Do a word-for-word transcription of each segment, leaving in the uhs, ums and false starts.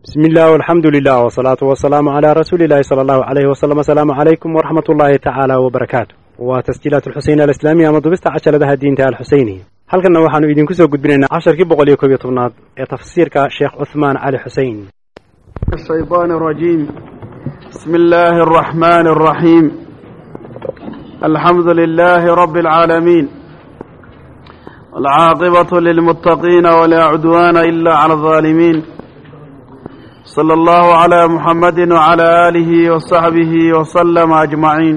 بسم الله والحمد لله والصلاة والسلام على رسول الله صلى الله عليه وسلم. السلام عليكم ورحمة الله تعالى وبركاته. وتسجيلات الحسين الإسلامية مضبست عشر لها الدين تاع الحسيني. هل كنا وحنا يدين كسو قد بيننا عشر كي بقول يكوب يطبنات تفسير كشيخ عثمان علي حسين. الشيطان الرجيم. بسم الله الرحمن الرحيم. الحمد لله رب العالمين. العاقبة للمتقين ولا عدوان إلا على الظالمين. صلى الله على محمد وعلى آله وصحبه وسلم أجمعين.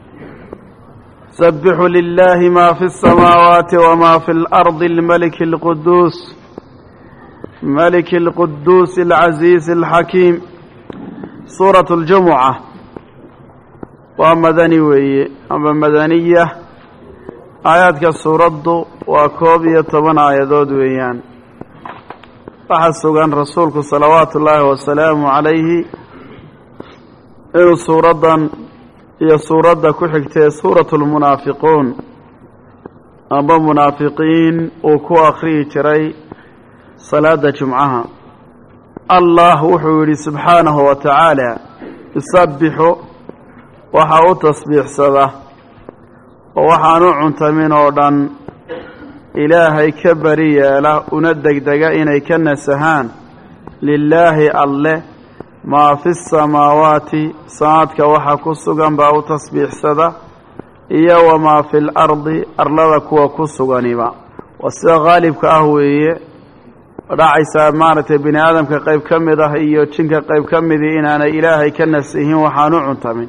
سبح لله ما في السماوات وما في الأرض الملك القدوس ملك القدوس العزيز الحكيم. سورة الجمعة ومدني وي أما مدنية آيات كالسورة وكوبية طبعا آيات ويان فحسوغان رسولك صلوات الله والسلام عليه إن سورة هي سورة كحكتة سورة المنافقون أما منافقين وكو أخري تري صلاة جمعها. الله وحوري سبحانه وتعالى يسبح وحاو تصبيح سبه ووحانو عنتمين ودن إلهي كبريا له وندق دقائنا كنا سهان لله الله ما في السماوات ساعتك وحكو السقن باو تصبيح سبه إيا وما في الأرض أرلدك وكو السقنبا والسغالب كأهوية راعيسا مارة بني آدم كقيب كمده إيو تشنك قيب كمده إن أنا إلهي كنسيهم وحانو عنتمين.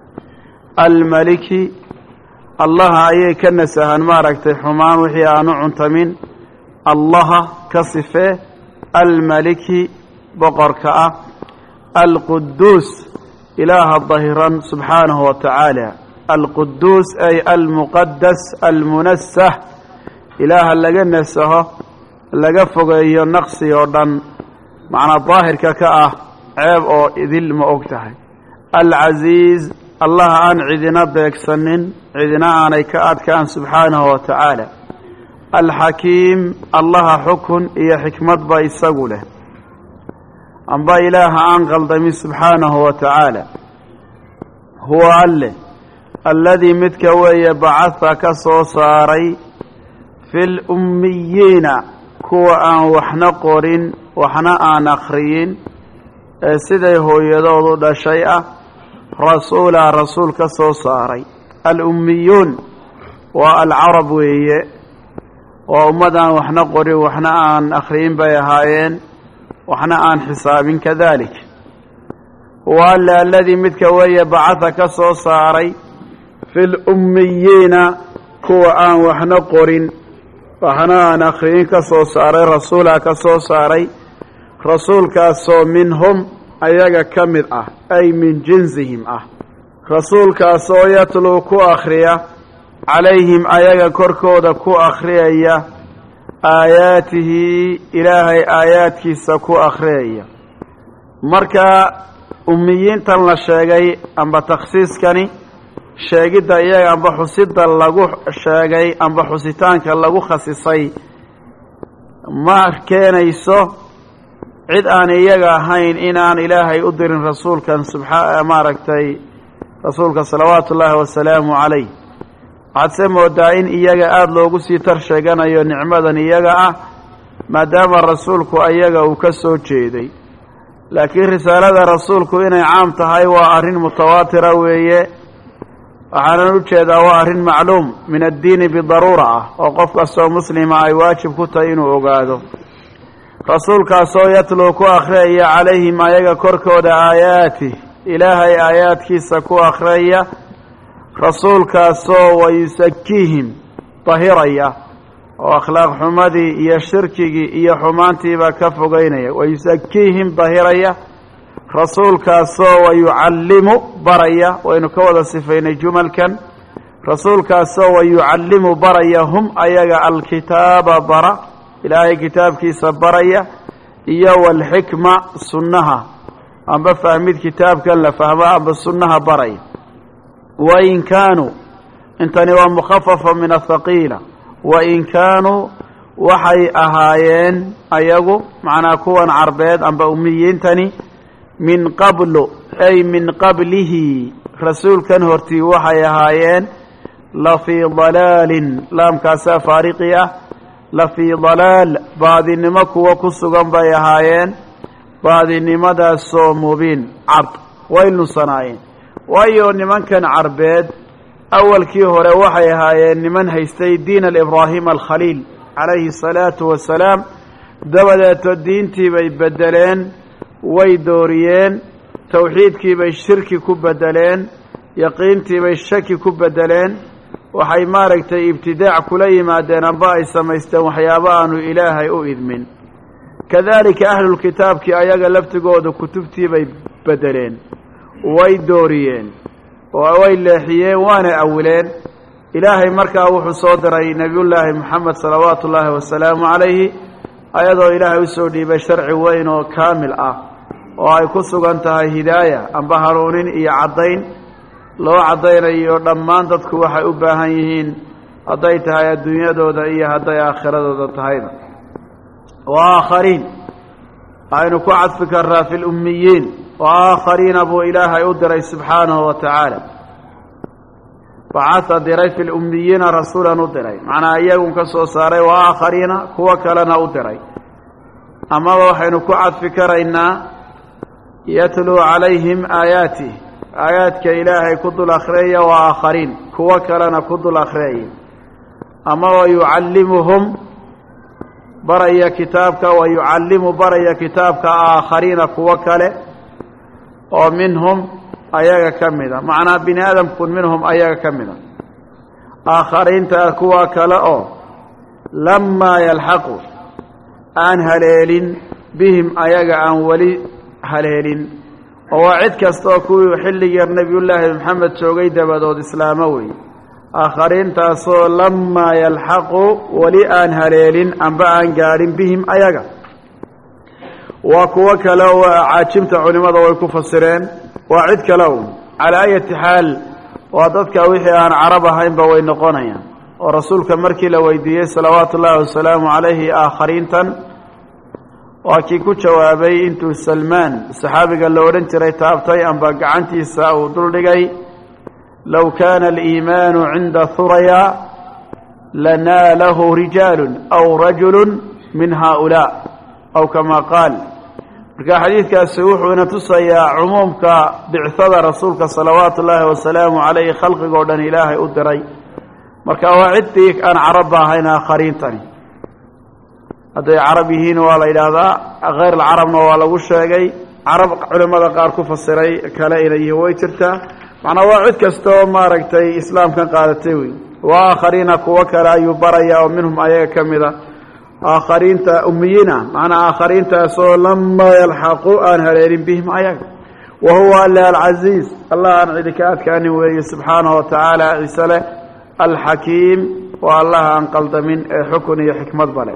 الملك الله أيه كنسهن ماركت حمان وحي آنو عنتمين. الله كصفه الملك بقركأ القدوس إله الظهرا سبحانه وتعالى. القدوس أي المقدس المنسه إله اللي نسه laga fogeeyo naqsi oo dhan macna daahirka ka ah ceeb oo idil ma og tahay. al-aziz allah aan cidina beegsanin cidina aanay ka adkaan subhanahu wa ta'ala. al-hakim allah xukun iyo xikmad ba isagu leh amba ilaaha aan qaldami subhanahu wa ta'ala. huwa alle alladhi midka weeye bacatha ka soo saaray fil ummiyina kuwa aan waxna qorin waxna aan akhriyin ee siday hooyadoodu dhashay ah rasuula rasuul ka soo saaray. al-ummiyun waa al-arab weeye waa ummadaan waxna qorin waxna aan akhriyin bay ahaayeen waxna aan xisaabin kadalik. waa alladii midka weeye bacatha ka soo saaray fil ummiyina kuwa aan waxna qorin waxna aan akhriyin ka soo saaray rasuula ka soo saaray rasuulkaasoo minhum ayaga ka mid ah ay min jinsihim ah rasuulkaasoo yatluu ku akhriya calayhim ayaga korkooda ku akhriyaya aayaatihi ilaahay aayaadkiisa ku akhriyaya. marka ummiyiintan la sheegay amba takhsiiskani sheegidda iyaga amba xusida lagu sheegay amba xusitaanka lagu khasisay ma keenayso cid aan iyaga ahayn inaan ilaahay u dirin rasuulkan subxaana maaragtay rasuulka salawaatu ullaahi wasalaamu calayh. waxaad se moodaa in iyaga aada loogu sii tar sheeganayo nicmadan iyaga ah maadaama rasuulku iyaga uu ka soo jeeday. laakiin risaalada rasuulku inay caam tahay waa arrin mutawaatira weeye waxaanan u jeedaa waa arrin macluum min addiini bidaruura ah oo qof kastoo muslima ay waajib ku tahay inuu ogaado. rasuulkaasoo yatluu ku akhriyaya calayhim ayaga korkooda aayaati ilaahay aayaadkiisa ku akhriyaya rasuulkaasoo wayusakiihim dahiraya oo akhlaaq xumadii iyo shirkigii iyo xumaantiiba ka fogeynaya. wayusakiihim dahiraya rasuulkaasoo wayucallimu baraya waynu ka wada sifaynay jumalkan. rasuulkaasoo wayucallimu baraya hum ayaga alkitaaba bara ilaahay kitaabkiisa baraya iyo walxikma sunnaha amba fahmid kitaabkan la fahmo amba sunnaha baraya. wain kaanuu intani waa mukhafafa min athaqiila wain kaanuu waxay ahaayeen ayagu macnaa kuwan carbeed amba ummiyiintani min qablu ay min qablihi rasuulkan hortii waxay ahaayeen lafii dalaalin laamkaasaa faariqi ah lafii dalaal baadinimo kuwa ku sugan bay ahaayeen baadinimadaasoo mubiin cad way lunsanaayeen waayo nimankan carbeed awalkii hore waxay ahaayeen niman haystay diin alibraahim alkhaliil calayhi asalaatu wassalaam dabadeeto diintii bay beddeleen way dooriyeen tawxiidkii bay shirki ku beddeleen yaqiintii bay shaki ku beddeleen waxay maaragtay ibtidaac kula yimaadeen amba ay samaysteen waxyaabo aanu ilaahay u idmin kadalika ahlulkitaabkii ayaga laftigooda kutubtii bay beddeleen way dooriyeen oo way leexiyeen waana awileen ilaahay markaa wuxuu soo diray nebiyullaahi moxamed salawaatu ullaahi wasalaamu calayhi ayadoo ilaahay usoo dhiibay sharci weyn oo kaamil ah oo ay ku sugan tahay hidaaya amba hanuunin iyo caddayn loo caddaynayo dhammaan dadku waxay u baahan yihiin hadday tahay adduunyadooda iyo hadday aakhiradooda tahayba wa aakhariin aynu ku cadfi karraa fi lummiyiin wa aakhariina buu ilaahay u diray subxaanahu wa tacaala bacatha diray fi lummiyiina rasuulan u diray macnaa iyagun ka soo saaray wa aakhariina kuwo kalena u diray amaba waxaynu ku cadfi karaynaa yatluu calayhim aayaatih aayaadka ilaahay ku dul akhriyaya wa aakhariin kuwo kalena ku dul akhriyaya amaba yucallimuhum baraya kitaabka wa yucallimu baraya kitaabka aakhariina kuwo kale oo minhum ayaga ka mida macnaa bini aadamkun minhum ayaga ka mida aakhariinta kuwa kale oo lamaa yalxaqu aan haleelin bihim ayaga aan weli haleelin oo waa cid kastaoo kuwii xilligii nebiyullaahi maxamed joogay dabadood islaamo wey aakhariintaasoo lamaa yalxaqu weli aan haleelin amba aan gaadhin bihim ayaga waa kuwo kale oo caajimta culimmada way ku fasireen waa cid kale un calaa ayati xaal waa dadka wixii aan carab ahaynba way noqonayaan oo rasuulka markii la weydiiyey salawaatu ullaahi wasalaamu calayhi aakhariintan waa kii ku jawaabay intuu salmaan saxaabiga la odhan jiray taabtay amba gacantiisa uu duldhigay low kaana aliimaanu cinda huraya lanaalahu rijaalun aw rajulun min haaulaa aw kamaa qaal marka xadiidkaasi wuxuuna tusayaa cumuumka bicada rasuulka salawaatu ullaahi wasalaamu calayhi khalqigoo dhan ilaahay u diray marka waa ciddii aan carabba ahayn aakhariintani hadday carab yihiin waa la yidhaahdaa hayr alcarabna waa lagu sheegay carab culimmada qaar ku fasiray kale inay yihiin way jirtaa macnaa waa cid kasta oo maaragtay islaamkan qaadatay wey wa aakhariina kuwo kale ayuu baraya oo minhum ayaga ka mid a aakhariinta ummiyiina macnaa aakhariintaasoo lamaa yalxaqu aan haleelin bihim ayaga wa huwa alla alcasiiz allah aan cidi ka adkaanin weeye subxaanahu wa tacaala ciise leh alxakiim waa allaha aan qaldamin ee xukun iyo xikmad bale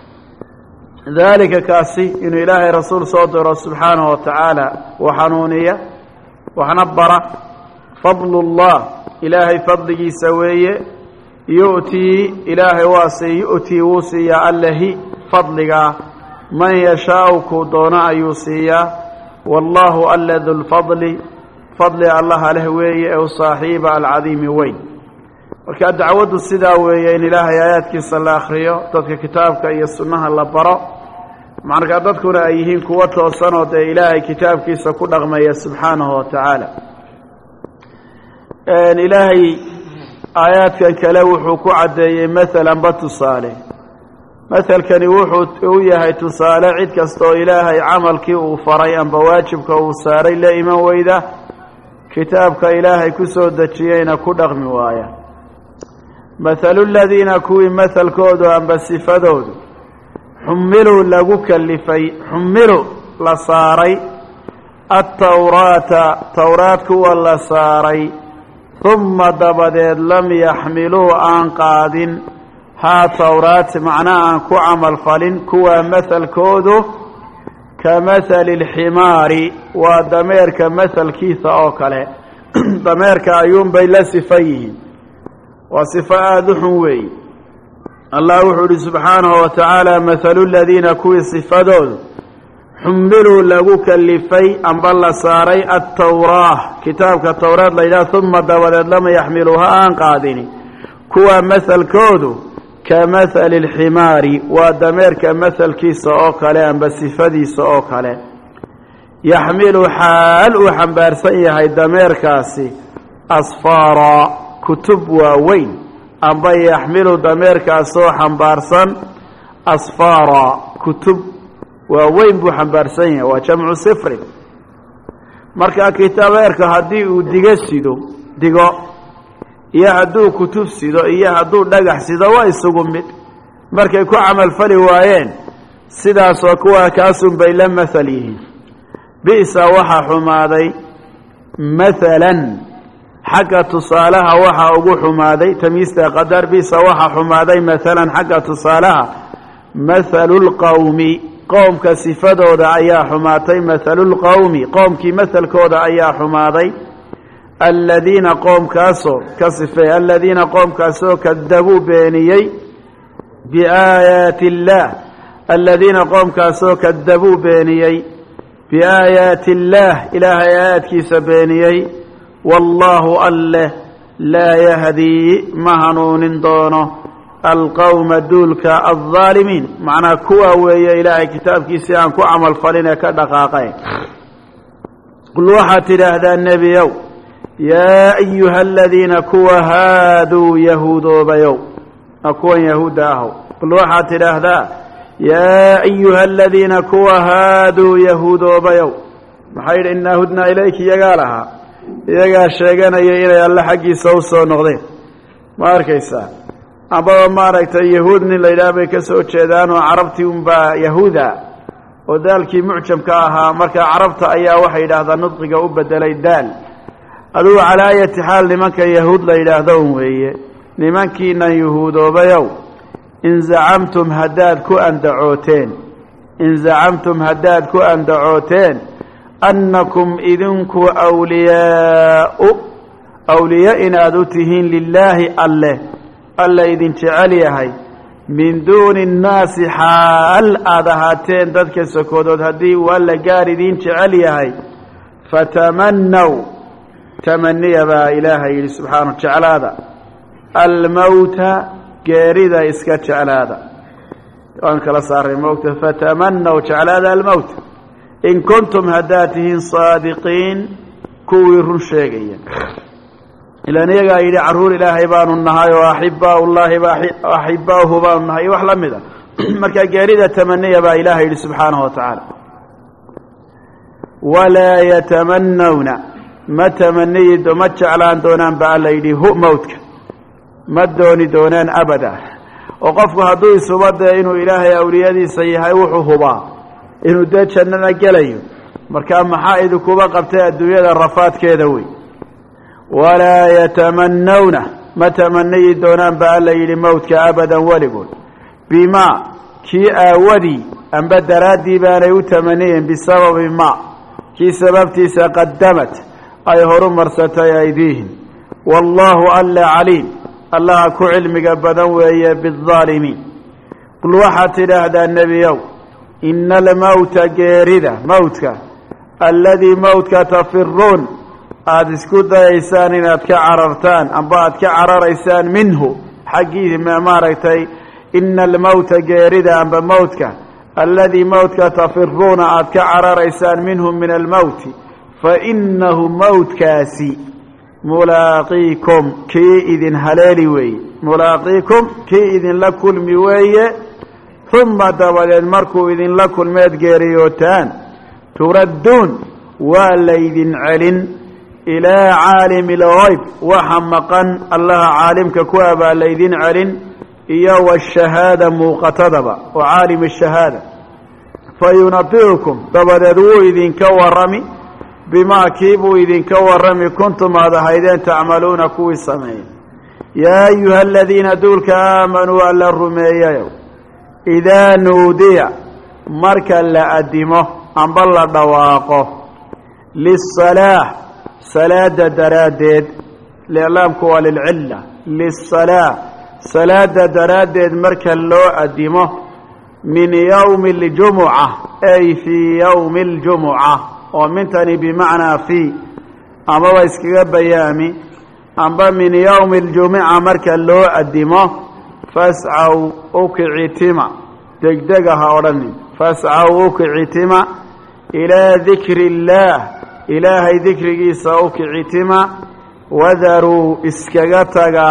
daalika kaasi inuu ilaahay rasuul soo diro subxaanahu wa tacaala wa xanuuniya waxna bara fadlullah ilaahay fadligiisa weeye yu'tii ilaahay waa sii yu'tii wuu siiyaa allahi fadligaa man yashaau kuu doono ayuu siiyaa wallaahu alla dulfadli fadli allaha leh weeye ee u saaxiiba alcadiimi weyn marka dacwaddu sidaa weeye in ilaahay aayaadkiisa la akhriyo dadka kitaabka iyo sunnaha la baro marka dadkuna ay yihiin kuwo toosanoo dee ilaahay kitaabkiisa ku dhaqmaya subxaanahu wa tacaala ilaahay aayaadkan kale wuxuu ku caddeeyey maalanba tusaale mahalkani wuxuu u yahay tusaale cid kastaoo ilaahay camalkii uu faray amba waajibka uu saaray la iman weyda kitaabka ilaahay ku soo dejiyeyna ku dhaqmi waaya mathalu ladiina kuwii mahalkoodu amba sifadoodu xumiluu lagu kalifay xumiluu la saaray attawraata towraad kuwa la saaray humma dabadeed lam yaxmiluu aan qaadin haa towraat macnaa aan ku camal falin kuwa mahalkoodu ka mahali alximaari waa dameerka mahalkiisa oo kale dameerka ayuunbay la sifan yihiin waa sifo aada u xun weeye الله وحده سبحانه وتعالى مثل الذين كوي صفادون حملوا لغو كلفي أن بل ساري التوراة كتابك التوراة ليلا ثم دولت لما يحملوها أن قادني كوا مثل كودو كمثل الحمار ودمير كمثل كيس أوكالان بصفدي سأوكالان يحمل حال وحنبار سيها الدمير كاسي أصفارا كتب ووين أن بي يحمل دمير كاسو حنبارسا أصفارا كتب ووين بو حنبارسين وجمع صفر مركا كتابيرك هدي وديغ سيدو ديغو يا هدو كتب سيدو يا هدو دغخ سيدو وا isugu mid markay ku amal fali waayeen sidaas oo kuwa kaasun bay la mathalihi biisa waxa xumaaday mathalan xaqa tusaalaha waxa ugu xumaaday tamiista qadar biisa waxa xumaaday mathalan xaqa tusaalaha mathalul qawmi qowmka sifadooda ayaa xumaatay mathalul qawmi qowmkii mathalkooda ayaa xumaaday الذين قوم كاسو كصفه الذين قوم كاسو كذبوا بينيي بآيات الله الذين قوم كاسو كذبوا بينيي بآيات الله إله آيات كيس بينيي والله الله لا يهدي مهنون دونه القوم دولك الظالمين معنى كوا ويا إله كتاب كيس كو عمل فلنا كدقاقين قل وحات هذا النبي يوم يا أيها الذين كوا هادوا يهود بيو أكون يهود أهو قل وحات الأهداء يا أيها الذين كوا هادوا يهود بيو محير إنا هدنا إليك يقالها يقال الشيقان إلى الله حقي سوسو نغضين ما أركيسا أبا ما رأيت يهودني الليلة بكسو تشيدان وعربتهم با يهودا ودالك معجم كاها مركا عربت أيها وحيد هذا نطق أبدا ليدال aduu calaa ayati xaal nimanka yahuud la yidhaahdo weeye nimankiina yahuudoobayow in zacamtum haddaad ku andacooteen in zacamtum haddaad ku andacooteen annakum idinku awliyaau awliya inaad u tihiin lilaahi alleh alla idin jecel yahay min duuni nnaasi xaal aad ahaateen dadka sokoodood haddii uu alla gaar idin jecel yahay fatamannaw تمني با إلهي سبحانه وتعالى الموت قاردا إسكت على هذا وأنك لصار الموت فتمنوا تعالى الموت إن كنتم هداتهم صادقين كوير شيئا إلى نيجا إلى عرور إلهي بان النهاي وأحباء الله وأحباؤه بان النهاي وأحلم ذا مركا قاردا تمني با إلهي سبحانه وتعالى ولا يتمنون ما تمنيت وما جعلان دونان بالليل هو موتك ما دوني دونان أبدا وقفك هدوي سبب إنه إلهي أوليادي سيهاي وحوهبا إنه داد شننا قليو مركان محايد كوبا قبتها الدنيا الرفات كيدوي ولا يتمنون ما تمنيت دونان بالليل موتك أبدا ولقل بما كي أودي أن بدرات ديبان يتمنين بسبب ما كي سببتي سقدمت أي هرم مرستي أيديهم والله ألا عليم الله كعلمك بدوي بالظالمين قل وحت لهذا النبي يوم إن الموت جاردة موتك الذي موتك تفرون أدسكت إيسان أتك عررتان أم أتك عرر إيسان منه حقيه ما مارتي إن الموت جاردة أم موتك الذي موتك تفرون أتك عرر إيسان منهم من الموت فإنه موت كاسي ملاقيكم كي إذن هلالي وي ملاقيكم كي إذن لكل موي ثم دول المركو إذن لكل ميت جيريوتان تردون ولا إذن علن إلى عالم الغيب وحمقا الله عالمك كوابا لإذن علن إياه والشهادة مقتضبة وعالم الشهادة فينطيكم دبدو إذن كورمي بما كيبوا إذن كورمي كنتم هذا هيدين تعملون كوي السمين يا أيها الذين دولك آمنوا ألا الرمية إذا نودي مركا لأدمه أن بالله دواقه للصلاة صلاة درادد لإعلامك وللعلة للصلاة salaada daraaddeed marka loo addimo min yowmi اljumuca ay fii yowmi اljumuca oo mintani bimacnaa fii amaba iskaga bayaami amba min yowmi اljumuca marka loo addimo fascaw ukicitima degdega ha odhanin fascaw ukicitima ilaa dikri اllaah ilaahay dikrigiisa ukicitima wadaruu iskaga taga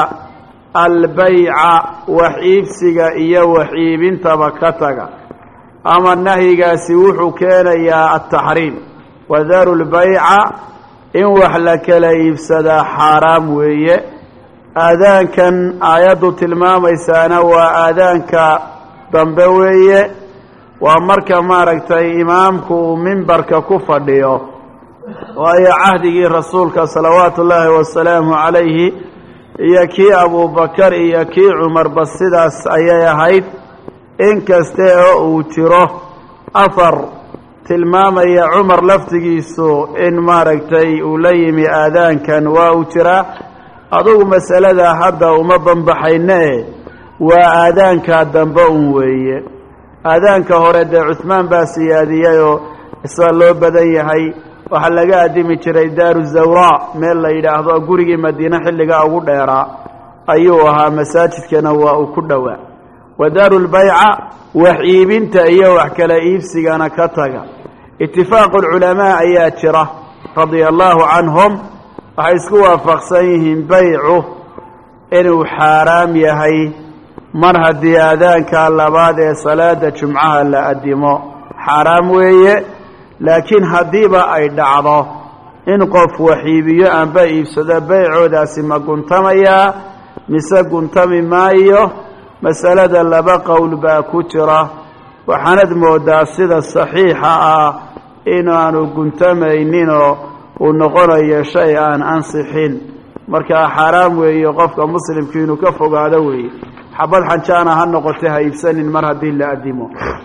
albayca wax iibsiga iyo wax iibintaba ka taga ama nahyigaasi wuxuu keenayaa altaxriim wadaru lbayca in wax la kala iibsadaa xaaraam weeye aadaankan aayaddu tilmaamaysaana waa aadaanka dambe weeye waa marka maaragtay imaamku uu mimbarka ku fadhiyo waayo cahdigii rasuulka salawaatu ullaahi wasalaamu calayhi iyo kii abubakar iyo kii cumarba sidaas ayay ahayd in kaste oo uu jiro afar tilmaamaya cumar laftigiisu in maaragtay uu la yimi aadaankan waa uu jiraa adugu masaladaa hadda uma banbaxayne waa aadaanka dambe un weeye aadaanka hore dee cuhmaan baa siyaadiyey oo isa loo badan yahay waxaa laga addimi jiray daaru zawraa meel la yidhaahdo gurigii madiine xilligaa ugu dheeraa ayuu ahaa masaajidkana waa uu ku dhowaa wa daaru lbayca wax iibinta iyo wax kala iibsigana ka taga itifaaqu lculamaa ayaa jira radia allaahu canhum waxay isku waafaqsan yihiin baycu inuu xaaraam yahay mar haddii aadaanka labaad ee salaada jumcaha la addimo xaaraam weeye laakiin haddiiba ay dhacdo in qof wax iibiyo amba iibsado baycoodaasi ma guntamayaa mise guntami maayo masalada laba qowl baa ku jira waxaanad moodaa sida saxiixa ah inaanu guntamayninoo uu noqonayo shay aan ansixin markaa xaaraam weeye qofka muslimka inuu ka fogaado weeye xabad xanjaana ha noqotay ha iibsanin mar haddii la addimo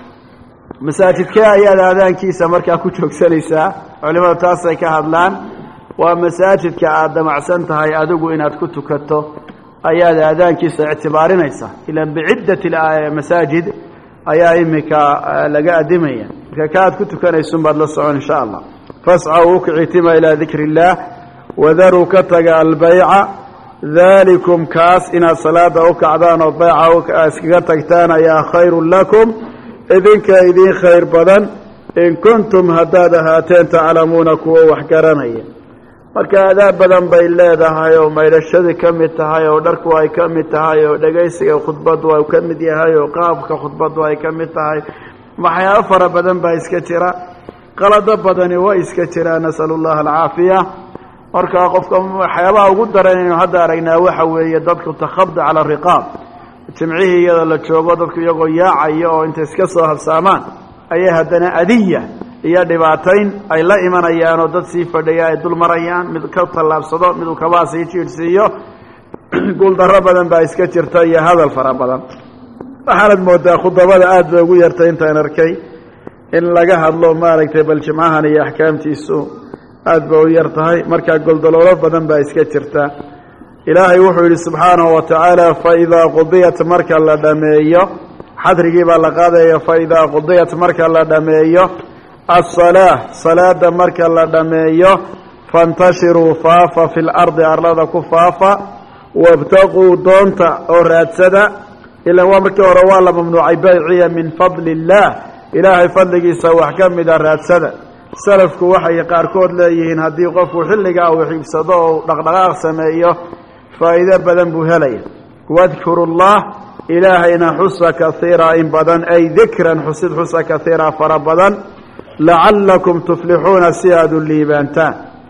masaajidkee ayaad aadaankiisa markaa ku joogsanaysaa culimadu taasay ka hadlaan waa masaajidka aad damacsan tahay adigu inaad ku tukato ayaad aadaankiisa ictibaarinaysaa ilaan biciddati masaajid ayaa iminka laga addimaya marka ka aad ku tukanaysun baad la socon insha allah fascaw ukicitima ilaa dikri illaah wadaruu ka taga albayca daalikum kaas inaad salaada u kacdaan oo bayca iskaga tagtaan ayaa khayrun lakum idinka idiin khayr badan in kuntum haddaad ahaateen taclamuuna kuwo wax garanaya marka adaab badan bay leedahay oo maydhashadii ka mid tahay oo dharku ay ka mid tahay oo dhegaysiga khudbaddu ay ka mid yahay oo qaabka khudbaddu ay ka mid tahay waxyaabo fara badan baa iska jira qalado badani way iska jiraan nasalu llaha alcaafiya marka qofka waxyaabaha ugu daran inaynu hadda aragnaa waxa weeye dadku takhabda cala ariqaab jimcihii iyada la joogo dadku iyagoo yaacaya oo intay iska soo habsaamaan ayay haddana adiya iyo dhibaatayn ay la imanayaan oo dad sii fadhiya ay dul marayaan mid ka tallaabsado miduu kabaa sii jiidhsiiyo guuldarro badan baa iska jirta iyo hadal fara badan waxaanad moodaa khudabada aad bay ugu yartay intaan arkay in laga hadlo maaragtay bal jimcahan iyo axkaamtiisu aad ba u yar tahay markaa goldoloolo badan baa iska jirta ilaahay wuxuu yidhi subxaanahu wa tacaala faidaa qudiyat marka la dhameeyo xadrigii baa la qaadaya faidaa qudiyat marka la dhameeyo asalaa salaada marka la dhameeyo fantashiruu faafa fi lardi arlada ku faafa wabtaquu doonta oo raadsada ilaa waa markii hore waa la mamnuucay bayciya min fadli illaah ilaahay fadligiisa wax ka mida raadsada salafku waxay qaarkood leeyihiin haddii qofku xilligaa uu xiibsado oo dhaqdhaqaaq sameeyo faa'iido badan buu helaya wadkuru llah ilaahayna xusa kaiira in badan ay dikran xusid xusa kaiira fara badan lacallakum tuflixuuna si aad u liibaantaan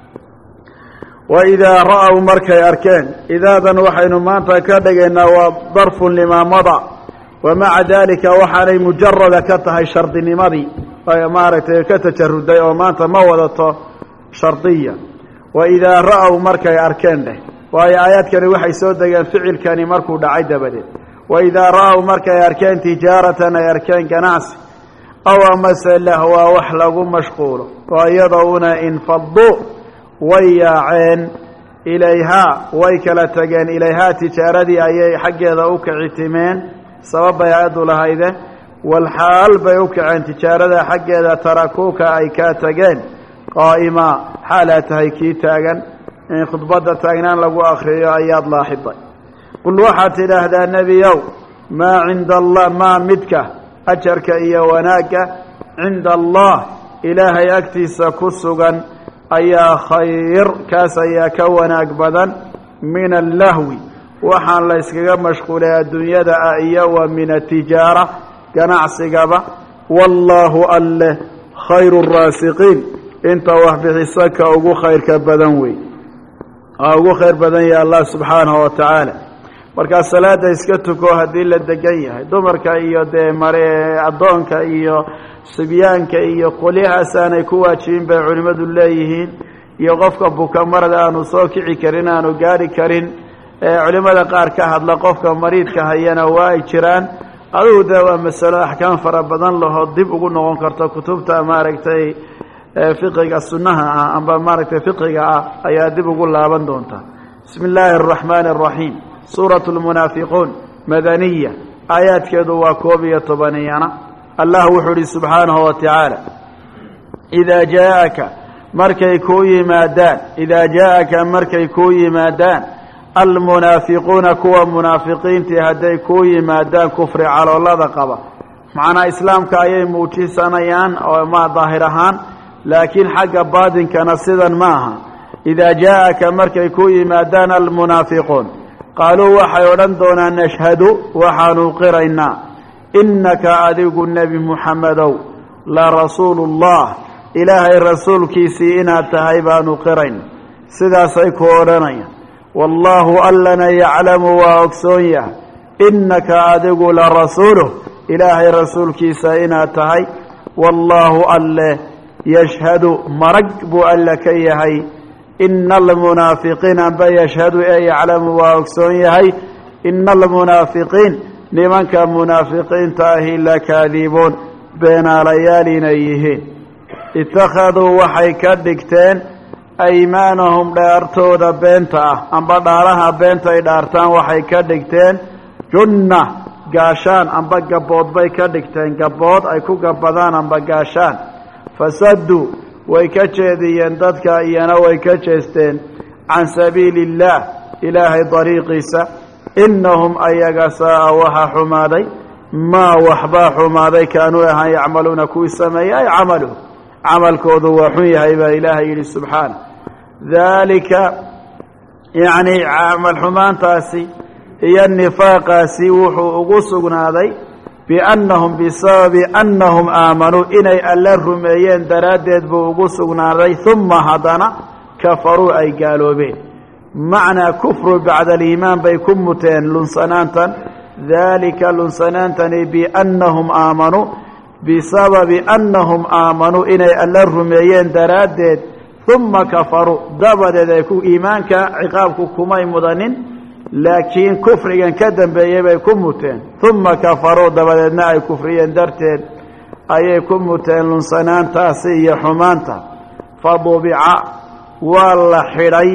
waidaa ra'aw markay arkeen idaadan waxaynu maanta ka dhigaynaa waa darfun limaamada wamaca daalika waxaanay mujarada ka tahay shardinimadii maaragtay ka tajaruday oo maanta ma wadato shardiya waidaa ra'aw markay arkeen dheh waayo aayaadkani waxay soo degeen ficilkani markuu dhacay dabadeed waidaa ra'aw markay arkeen tijaaratan ay arkeen ganacsi aw amase lahwaa wax lagu mashquulo oo iyada una infaduu way yaaceen ilayhaa way kala tageen ilayhaa tijaaradii ayay xaggeeda u kicitimeen sabab bay aadu lahayde walxaal bay u kaceen tijaarada xaggeeda tarakuuka ay kaa tageen qaa'ima xaalaa tahay kii taagan in khudbadda taagnaan lagu akriyo ayaad laaxiday qul waxaad tidhaahdaa nebiyow maa cinda allah maa midka ajarka iyo wanaagga cinda allah ilaahay agtiisa ku sugan ayaa khayr kaas ayaa ka wanaag badan min allahwi waxaan la yskaga mashquulay adduunyada ah iyo wa min atijaara ganacsigaba wallaahu alleh khayru raasiqiin inta wax bixisa ka ugu khayrka badan wey aa ugu khayr badan yahay allah subxaanahu wa tacaala markaa salaada iska tuko haddii la degan yahay dumarka iyo dee mare addoonka iyo sibyaanka iyo qolyahaas aanay ku waajibin bay culimmadu leeyihiin iyo qofka buka marada aanu soo kici karin aanu gaari karin ee culimmada qaar ka hadla qofka mariidka hayana waa ay jiraan adugu dee waa masalo axkaam fara badan lahoo dib ugu noqon karto kutubta maaragtay fiqiga sunnaha ah amba maaragtay fiqiga ah ayaa dib ugu laaban doonta bismi illaahi araxmaani araxiim suuratu lmunaafiquun madaniya aayaadkeedu waa koob iyo tobaniyana allah wuxuu uhi subxaanahu wa tacaala idaa jaaaka markay kuu yimaadaan idaa jaaaka markay kuu yimaadaan almunaafiquuna kuwa munaafiqiintii hadday kuu yimaadaan kufri caloolada qaba macnaa islaamka ayay muujisanayaan oo ma daahir ahaan laakiin xagga baadinkana sidan ma aha idaa jaaaka markay kuu yimaadaan almunaafiquun qaaluu waxay odhan doonaan nashhadu waxaanu qiraynaa innaka adigu nebi muxamedow la rasuulullah ilaahay rasuulkiisii inaad tahay baanu qirayna sidaasay ku odhanayaan wallaahu allana yaclamu waa ogsoon yahay innaka adigu la rasuuluh ilaahay rasuulkiisa inaad tahay wallaahu alle yashhadu marag buu alle ka yahay ina almunaafiqiin amba yashhadu ee yaclamu waa ogsoon yahay ina almunaafiqiin nimanka munaafiqiinta ahi lakaadibuun beenaalayaal inay yihiin ittakhaduu waxay ka dhigteen aymaanahum dhaartooda beenta ah amba dhaaraha beenta ay dhaartaan waxay ka dhigteen junna gaashaan amba gabbood bay ka dhigteen gabbood ay ku gabbadaan amba gaashaan fasaduu way ka jeediyeen dadka iyana way ka jeesteen can sabiili illaah ilaahay dariiqiisa innahum ayaga saa'a waxa xumaaday maa waxbaa xumaaday kaanuu ahaan yacmaluuna kuwii sameeyey ay camaluhu camalkoodu waa xun yahay baa ilaahay yidhi subxaana daalika yacnii camal xumaantaasi iyo nifaaqaasi wuxuu ugu sugnaaday biannahum bisababi annahum aamanuu inay alle rumeeyeen daraaddeed buu ugu sugnaaday uma haddana kafaruu ay gaaloobeen macnaa kufru bacda aliimaan bay ku muteen lunsanaantan daalika lunsanaantani biannahum aamanuu bisababi annahum aamanuu inay alle rumeeyeen daraaddeed uma kafaruu dabadeed ay ku iimaanka ciqaabku kumay mudanin laakiin kufrigan ka dambeeyey bay ku muteen uma kafaruu dabadeedna ay kufriyeen darteed ayay ku muteen lunsanaantaasi iyo xumaanta fadubica waa la xidhay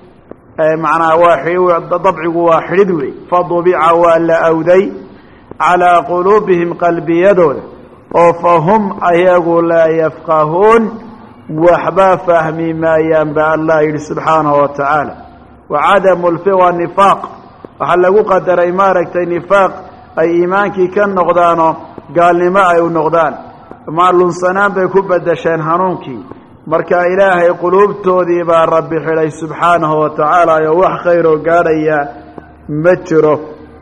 macnaa waa dabcigu waa xidhid wey fadubica waa la awday calaa quluubihim qalbiyadooda oo fahum ayagu laa yafqahuun waxba fahmi maayaan ba allah yidhi subxaanahu wa tacaala wacadamu lfi waa nifaaq waxaa lagu qadaray maaragtay nifaaq ay iimaankii ka noqdaanoo gaalnimo ay u noqdaan ma lunsanaan bay ku bedesheen hanuunkii marka ilaahay quluubtoodii baa rabbi xidhay subxaanahu wa tacaala oo wax khayroo gaadhaya ma jiro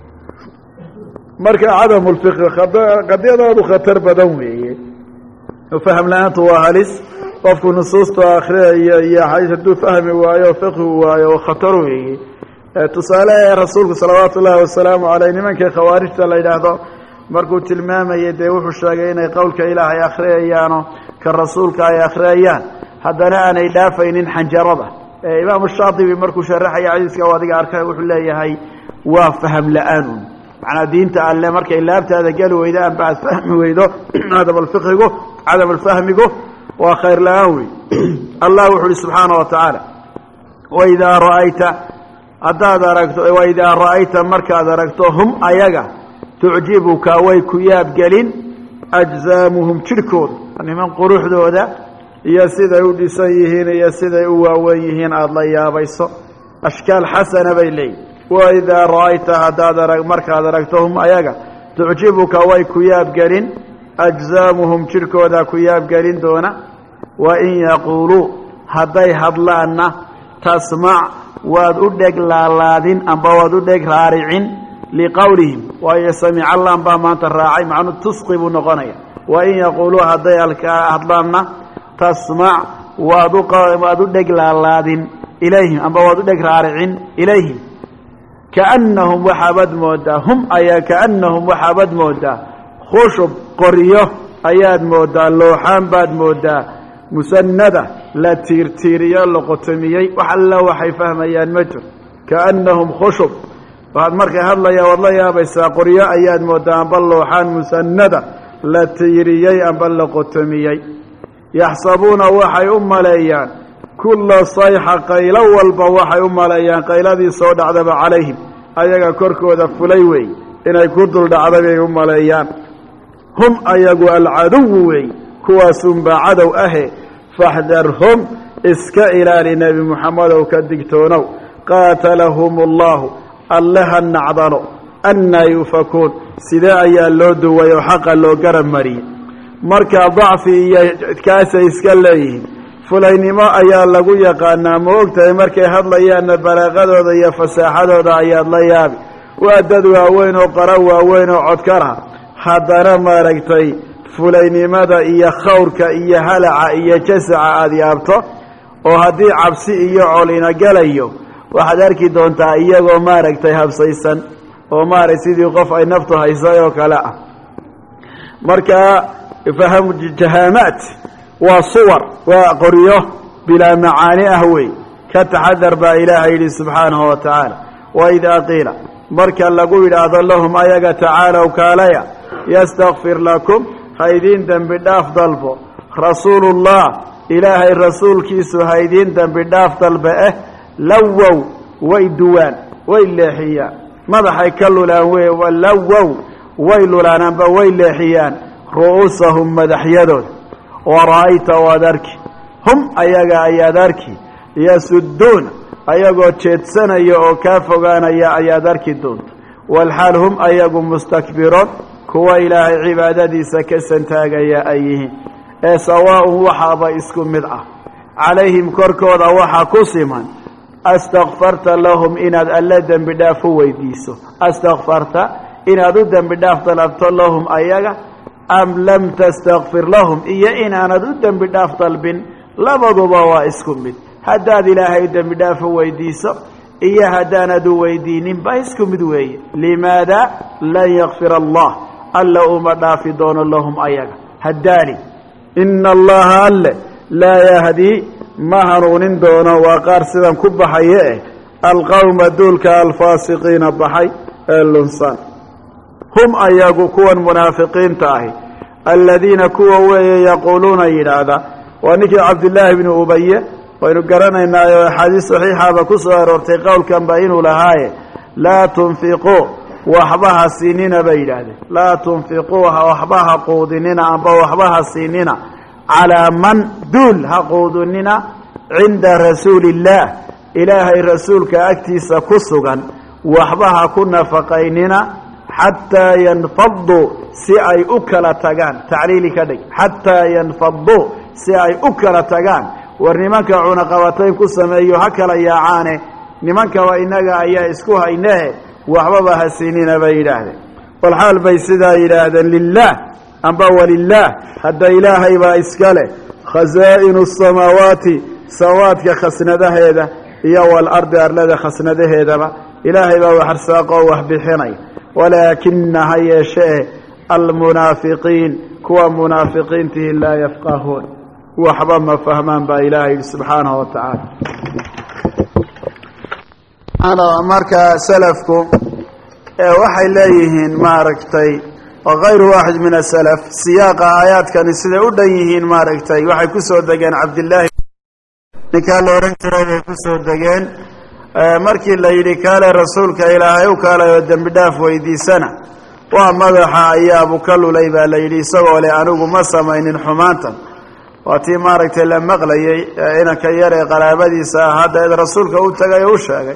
marka cadamu lfiqhi qadiyadaadu khatar badan weeye faham la-aantu waa halis qofku nusuusta akhriyayo iyo xadiis hadduu fahmi waayo fiqhi waayo oo khatar weeye tusaale ee rasuulku salawaatu ullaahi wasalaamu caleyh nimankii khawaarijta la yidhaahdo markuu tilmaamayay dee wuxuu sheegay inay qowlka ilaahay akhriyayaano ka rasuulka ay akhriyayaan haddana aanay dhaafaynin xanjarada imaamu shaatibi markuu sharaxaya xadiiska u adiga arkay wuxuu leeyahay waa faham la-aanun macnaa diinta alle markay laabtaada geli weydo amba aad fahmi weydo cadamulfiqhigu cadamulfahmigu waa khayr la-aan wey allah wuxu uhi subxaana wa tacaala وإذا رأيت haddaad aragto waidaa ra'ayta markaad aragto hum ayaga tucjibuka way ku yaabgelin ajzaamuhum jidhkooda niman quruxdooda iyo siday u dhisan yihiin iyo siday u waaweyn yihiin aada la yaabayso ashkaal xasana bay leeyihin waidaa ra'ayta haddaad arag markaad aragto hum ayaga tucjibuka way ku yaabgelin ajzaamuhum jidhkooda ku yaabgelin doona wain yaquuluu hadday hadlaanna tasmac waad u dheg laalaadin amba waad u dheg raaricin liqowlihim waayo samic allan baa maanta raacay macnuu tusqi buu noqonaya wain yaquuluu hadday hadlaanna tasmac waad u waad u dheg laalaadin ilayhim amba waad u dheg raaricin ilayhim kaannahum waxaabad moodaa hum ayaa kaannahum waxaabad moodaa khushub qoryo ayaad moodaa looxaan baad moodaa musanada la tiirtiiriyo la qotomiyey wax alla waxay fahmayaan ma jiro kaannahum khushub waxaad markay hadlayaa waad la yaabaysaa qoryo ayaad moodaa amba looxaan musanada la tiiriyey amba la qotomiyey yaxsabuuna waxay u maleeyaan kulla sayxa qaylo walba waxay u maleeyaan qayladii soo dhacdaba calayhim ayaga korkooda fulay weey inay ku dul dhacda bay u maleeyaan hum ayagu alcaduwu weey kuwaasunbaa cadow ahe faxdarhum iska ilaali nebi muxamedow ka digtoonow qaatalahum allahu alle ha nacdalo annaa yufakuun sidee ayaa loo duway oo xaqa loo garab mariyey markaa dacfi iyo kaasay iska leeyihiin fulaynimo ayaa lagu yaqaanaa ma ogtahay markay hadlayaanna balaaqadooda iyo fasaaxadooda ayaad la yaabi waa dad waaweyn oo qara waaweyn oo codkara haddana maaragtay fulaynimada iyo khawrka iyo halaca iyo jasaca aada yaabto oo haddii cabsi iyo colina gelayo waxaad arki doontaa iyagoo maaragtay habsaysan oo maaragtay sidii qof ay naftu haysay oo kale ah markaa faham jahaamaat waa suwar waa qoryo bilaa macaani ah wey ka taxadar baa ilaahay yidhi subxaanahu wa tacaala waidaa qiila marka lagu yidhaahdo lahum ayaga tacaalow kaalaya yastakfir lakum haydiin dembi dhaaf dalbo rasuulullah ilaahay rasuulkiisu haydiin dembi dhaaf dalbe eh lawow way duwaan way leexiyaan madaxay ka lulaan wey lawow way lulaanaanba way leexiyaan ru'uusahum madaxyadooda wara'ayta waad arki hum ayaga ayaad arki yasudduuna ayagoo jeedsanaya oo kaa fogaanaya ayaad arki doonta walxaal hum ayagu mustakbiroon kuwa ilaahay cibaadadiisa ka santaagaya ay yihiin ee sawaa'un waxaaba isku mid ah calayhim korkooda waxaa ku siman astakfarta lahum inaad alle dembi dhaaf u weydiiso astakfarta inaad u dembi dhaaf dalabto lahum ayaga am lam tastakfir lahum iyo inaanad u dembi dhaaf dalbin labaduba waa isku mid haddaad ilaahay dembi dhaaf u weydiiso iyo haddaanad u weydiinin ba isku mid weeye limaada lan yakfir allah alla uma dhaafi doono lahum ayaga haddaani ina allaha alle laa yahdii ma hanuunin doono waa qaar sidan ku baxaye eh alqowma duulka alfaasiqiina baxay ee lunsan hum ayagu kuwan munaafiqiinta ahi aladiina kuwa weeye yaquuluuna yidhaahda waa ninkii cabdillaahi bni ubaye waynu garanaynaayo axaadiis saxiixaaba ku soo aroortay qowlkanba inuu lahaaye laa tunfiquu waxba ha siinina bay yidhaahdeen laa tunfiquu waxba ha quudinina amba waxba ha siinina calaa man duul ha quudinina cinda rasuuli illaah ilaahay rasuulka agtiisa ku sugan waxba ha ku nafaqaynina xataa yanfaduu si ay u kala tagaan tacliili ka dhig xataa yanfaduu si ay u kala tagaan war nimanka cunaqabatayn ku sameeyo ha kala yaacaane nimankaba innaga ayaa isku haynehe waxbaba ha siinina bay yidhaahdeen walxaal bay sidaa yidhaahdeen lilaah amba walilaah hadda ilaahay baa iska leh khasaa'inu asamaawaati sawaadka khasnadaheeda iyo walardi arlada khasnadaheedaba ilaahay baa wax arsaaqoo wax bixinaya walaakina ha yeeshee almunaafiqiin kuwa munaafiqiintihi laa yafqahuun waxba ma fahmaan baa ilaahay yidhi subxaanahu wa tacaala markaa salafku waxay leeyihiin maaragtay وغayru waaxid min asalaf siyaaqa aayaadkani siday u dhan yihiin maaragtay waxay ku soo degeen cabdillaahi ninkaa la odhan jiray bay ku soo degeen markii la yidhi kaale rasuulka ilaahay u kaalay oo dembi dhaaf weydiisana waa madaxa ayaabu ka lulay baa la yidhi isagoo leh anigu ma samaynin xumaantan waa tii maaragtay la maqlayay inanka yar ee qaraabadiisa ah hadda id rasuulka u tagay oo u sheegay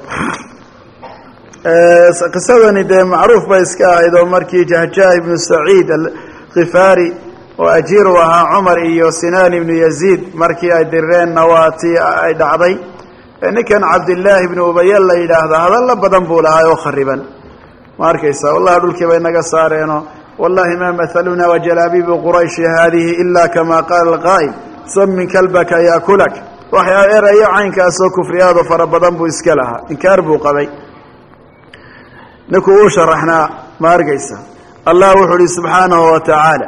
qisadani dee macruuf bay iska ahayd oo markii jahjaa ibnu saciid alkhifaari oo ajiir u ahaa cumar iyo sinaan ibnu yaziid markii ay direenna waa tii ay dhacday ninkan cabdillaahi ibnu ubaya la yidhaahda hadalla badan buu lahaa oo khariban ma arkaysa wallahi dhulkii bay naga saareenoo wallahi maa mathaluna wajalaabiibu qurayshi haadihi ilaa kama qaala alqaa'il samin kalbaka yaakulak waxaa erayo caynkaasoo kufriyaado fara badan buu iska lahaa inkaar buu qabay ninkuu uu sharaxnaa ma arkaysa allah wuxuu uhi subxaanahu wa tacaala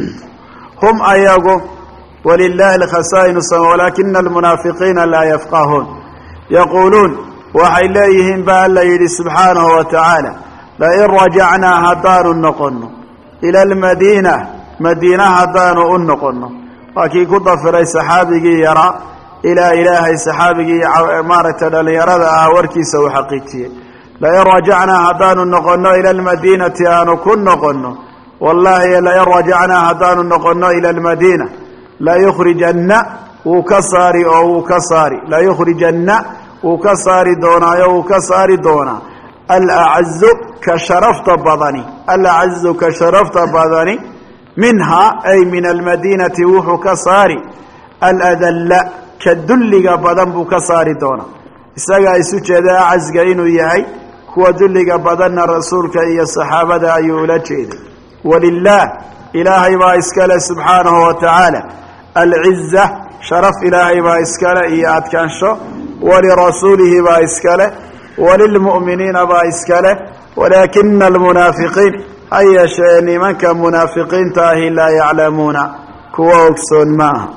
hum ayagu walilaahi alkhasaa'inu sama walaakina almunaafiqiina laa yafqahuun yaquuluun waxay leeyihiin baa alla yidhi subxaanahu wa tacaala lain rajacnaa haddaanu noqonno ila almadiina madiina haddaanu u noqonno waa kii ku dafiray saxaabigii yaraa ilaa ilaahay saxaabigii maaragtay dhallinyarada ah warkiisa uu xaqiijiyey lain rajacnaa haddaanu noqonno ila almadiinati aanu ku noqonno wallaahi lain rajacnaa haddaanu noqonno ila almadiina layukhrijanna wuu ka saari oo wuu ka saari layukhrijanna wuu ka saari doonaayo wuu ka saari doonaa alacazu ka sharafta badani alacazu ka sharafta badani minhaa ay min almadiinati wuxuu ka saari aladalla ka dulliga badan buu ka saari doonaa isagaa isu jeeda acasga inuu yahay kuwa dulliga badanna rasuulka iyo saxaabada ayuu ula jeeday walilaah ilaahay baa iskale subxaanahu wa tacaala alciza sharaf ilaahay baa iskale iyo adkaansho walirasuulihi baa iskale walilmu'miniina baa iskale walaakina almunaafiqiin ha yeeshee nimanka munaafiqiinta ahi laa yaclamuuna kuwa ogsoon ma aha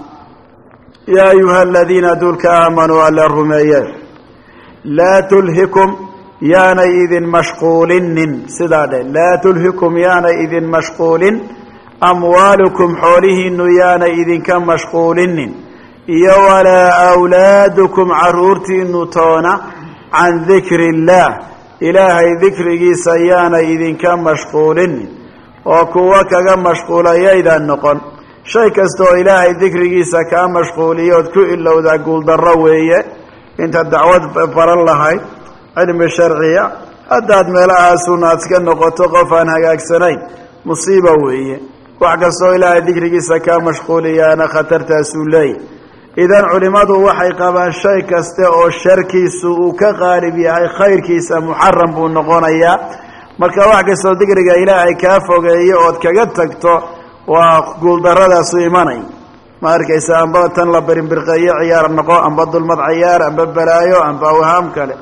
yaa ayuha aladiina duulka aamanuu alla rumeeye laa tulhikum yaanay idin mashquulinin sidaa dhe laa tulhikum yaanay idin mashquulin amwaalukum xoolihiinu yaanay idinka mashquulinin iyo walaa awlaadukum caruurtiinu toona can dikri illaah ilaahay dikrigiisa yaanay idinka mashquulinin oo kuwa kaga mashquulayaydan noqon shay kastaoo ilaahay dikrigiisa kaa mashquuliyood ku ilowdaa guuldarro weeye intaad dacwad baran lahayd cilmi sharciya haddaad meelahaasuuna aad iska noqoto qof aan hagaagsanayn musiiba weeye wax kastoo ilaahay dikrigiisa kaa mashquuliyaana khatartaasuu leeyahy idan culimmadu waxay qabaan shay kaste oo sharkiisu uu ka qaalib yahay khayrkiisa muxaram buu noqonayaa marka wax kastoo dikriga ilaahay kaa fogeeyo ood kaga tagto waa guuldaradaasu imanay ma arkaysa amba tan la birinbirqeeyo ciyaar noqo amba dulmad ciyaar amba balaayo amba awhaam kale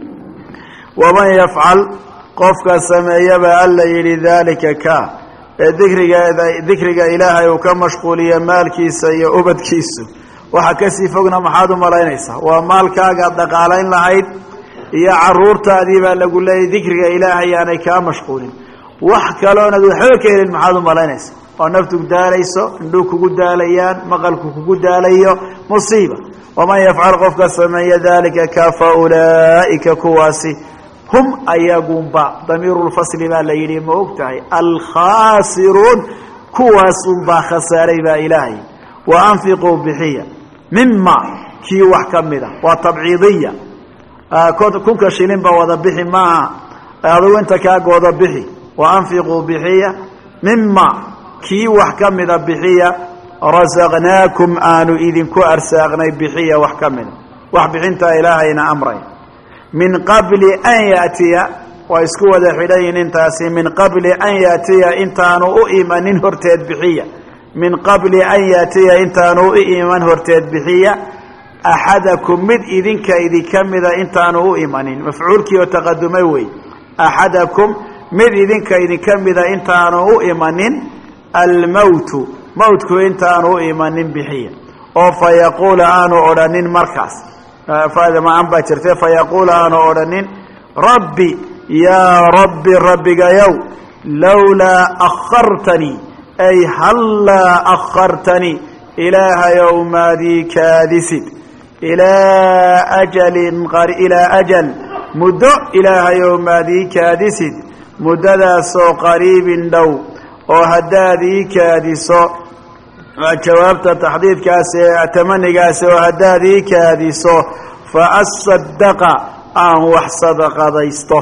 waman yafcal qofka sameeyaba alla yidhi daalika ka ee dikrigeeda dikriga ilaahay uu ka mashquuliyo maalkiisa iyo ubadkiisu waxa kasii fogna maxaad u malaynaysaa waa maalkaaga dhaqaalayn lahayd iyo caruurtaadii baa lagu leeyay dikriga ilaahay aanay kaa mashquulin wax kaloonad waxba ka helin maxaad u malaynaysaa oo naftu daalayso indhuu kugu daalayaan maqalku kugu daalayo musiiba waman yafcal qofka sameeya daalika ka fa ulaa'ika kuwaasi hum ayagunba damiirulfasli baa la yidhi ma og tahay alkhaasiruun kuwaasunbaa khasaaray baa ilaahay wa anfiquu bixiya mima kii wax ka mida waa tabciidiya kunka shilinba wada bixi maaha adigu inta kaagooda bixi wa anfiquu bixiya mima kii wax ka mida bixiya rasaqnaakum aanu idinku arsaaqnay bixiya wax ka mida wax bixintaa ilaahayna amray min qabli an yaatiya waa isku wada xidhayin intaasi min qabli an yaatiya intaanu u imanin horteed bixiya min qabli an yaatiya intaanu u iman horteed bixiya axadakum mid idinka idinka mida intaanu u imanin mafcuulkii oo taqadumay wey axadakum mid idinka idinka mida intaanu u imanin almowtu mowtku intaanu u imanin bixiya oo fa yaquula aanu odhanin markaas faadamacaan baa jirtay fa yaquula aanu odhanin rabbi yaa rabbi rabbigayow lowlaa akhartanii ay hallaa akhartanii ilaahayow maadii kaadisid ilaa ajalin ilaa ajal muddo ilaahayow maad ii kaadisid muddadaasoo qariibin dhow oo haddaad ii kaadiso waa jawaabta taxdiidkaasi ee tamanigaasi oo haddaad ii kaadiso fa asadaqa aan wax sadaqadaysto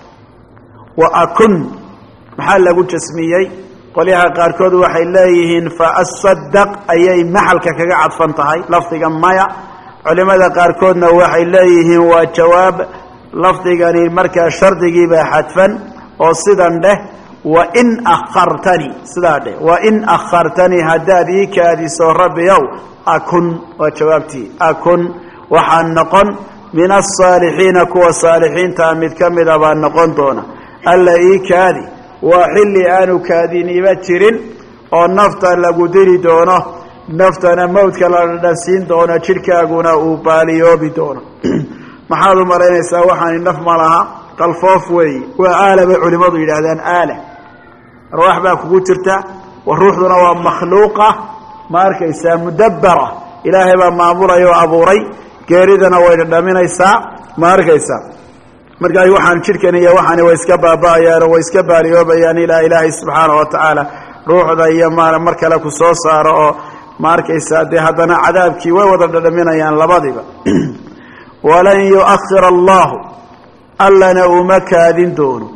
wa akun maxaa lagu jasmiyey qolyaha qaarkood waxay leeyihiin fa asadaq ayay maxalka kaga cadfan tahay lafdiga maya culimada qaarkoodna waxay leeyihiin waa jawaab lafdigani markaa shardigiibaa xadfan oo sidan dheh wain akhartanii sidaa dheh wain akhartanii haddaad ii kaadiso rabbiyow akun waa jawaabtii akun waxaan noqon min asaalixiina kuwa saalixiintaa mid ka mida baan noqon doona alla ii kaadi waa xilli aanu kaadiniba jirin oo nafta lagu dili doono naftana mawdka la dhadhansiin doono jidhkaaguna uu baaliyoobi doono maxaad u malaynaysaa waxaani naf ma laha qalfoof weeye waa aala bay culimmadu yidhaahdaan aala arwaax baa kugu jirta wa ruuxduna waa makhluuqa ma arkaysaa mudabbara ilaahay baa maamulaya oo abuuray geeridana way dhadhaminaysaa ma arkaysaa markaa waxaan jidhkan iyo waxaani way iska baaba'ayaan oo way iska baaliyoobayaan ilaa ilaahay subxaanahu wa tacaala ruuxda iyo ma mar kale ku soo saaro oo ma arkaysaa dee haddana cadaabkii way wada dhadhaminayaan labadiba walan yuakhira allahu allana uma kaadin doono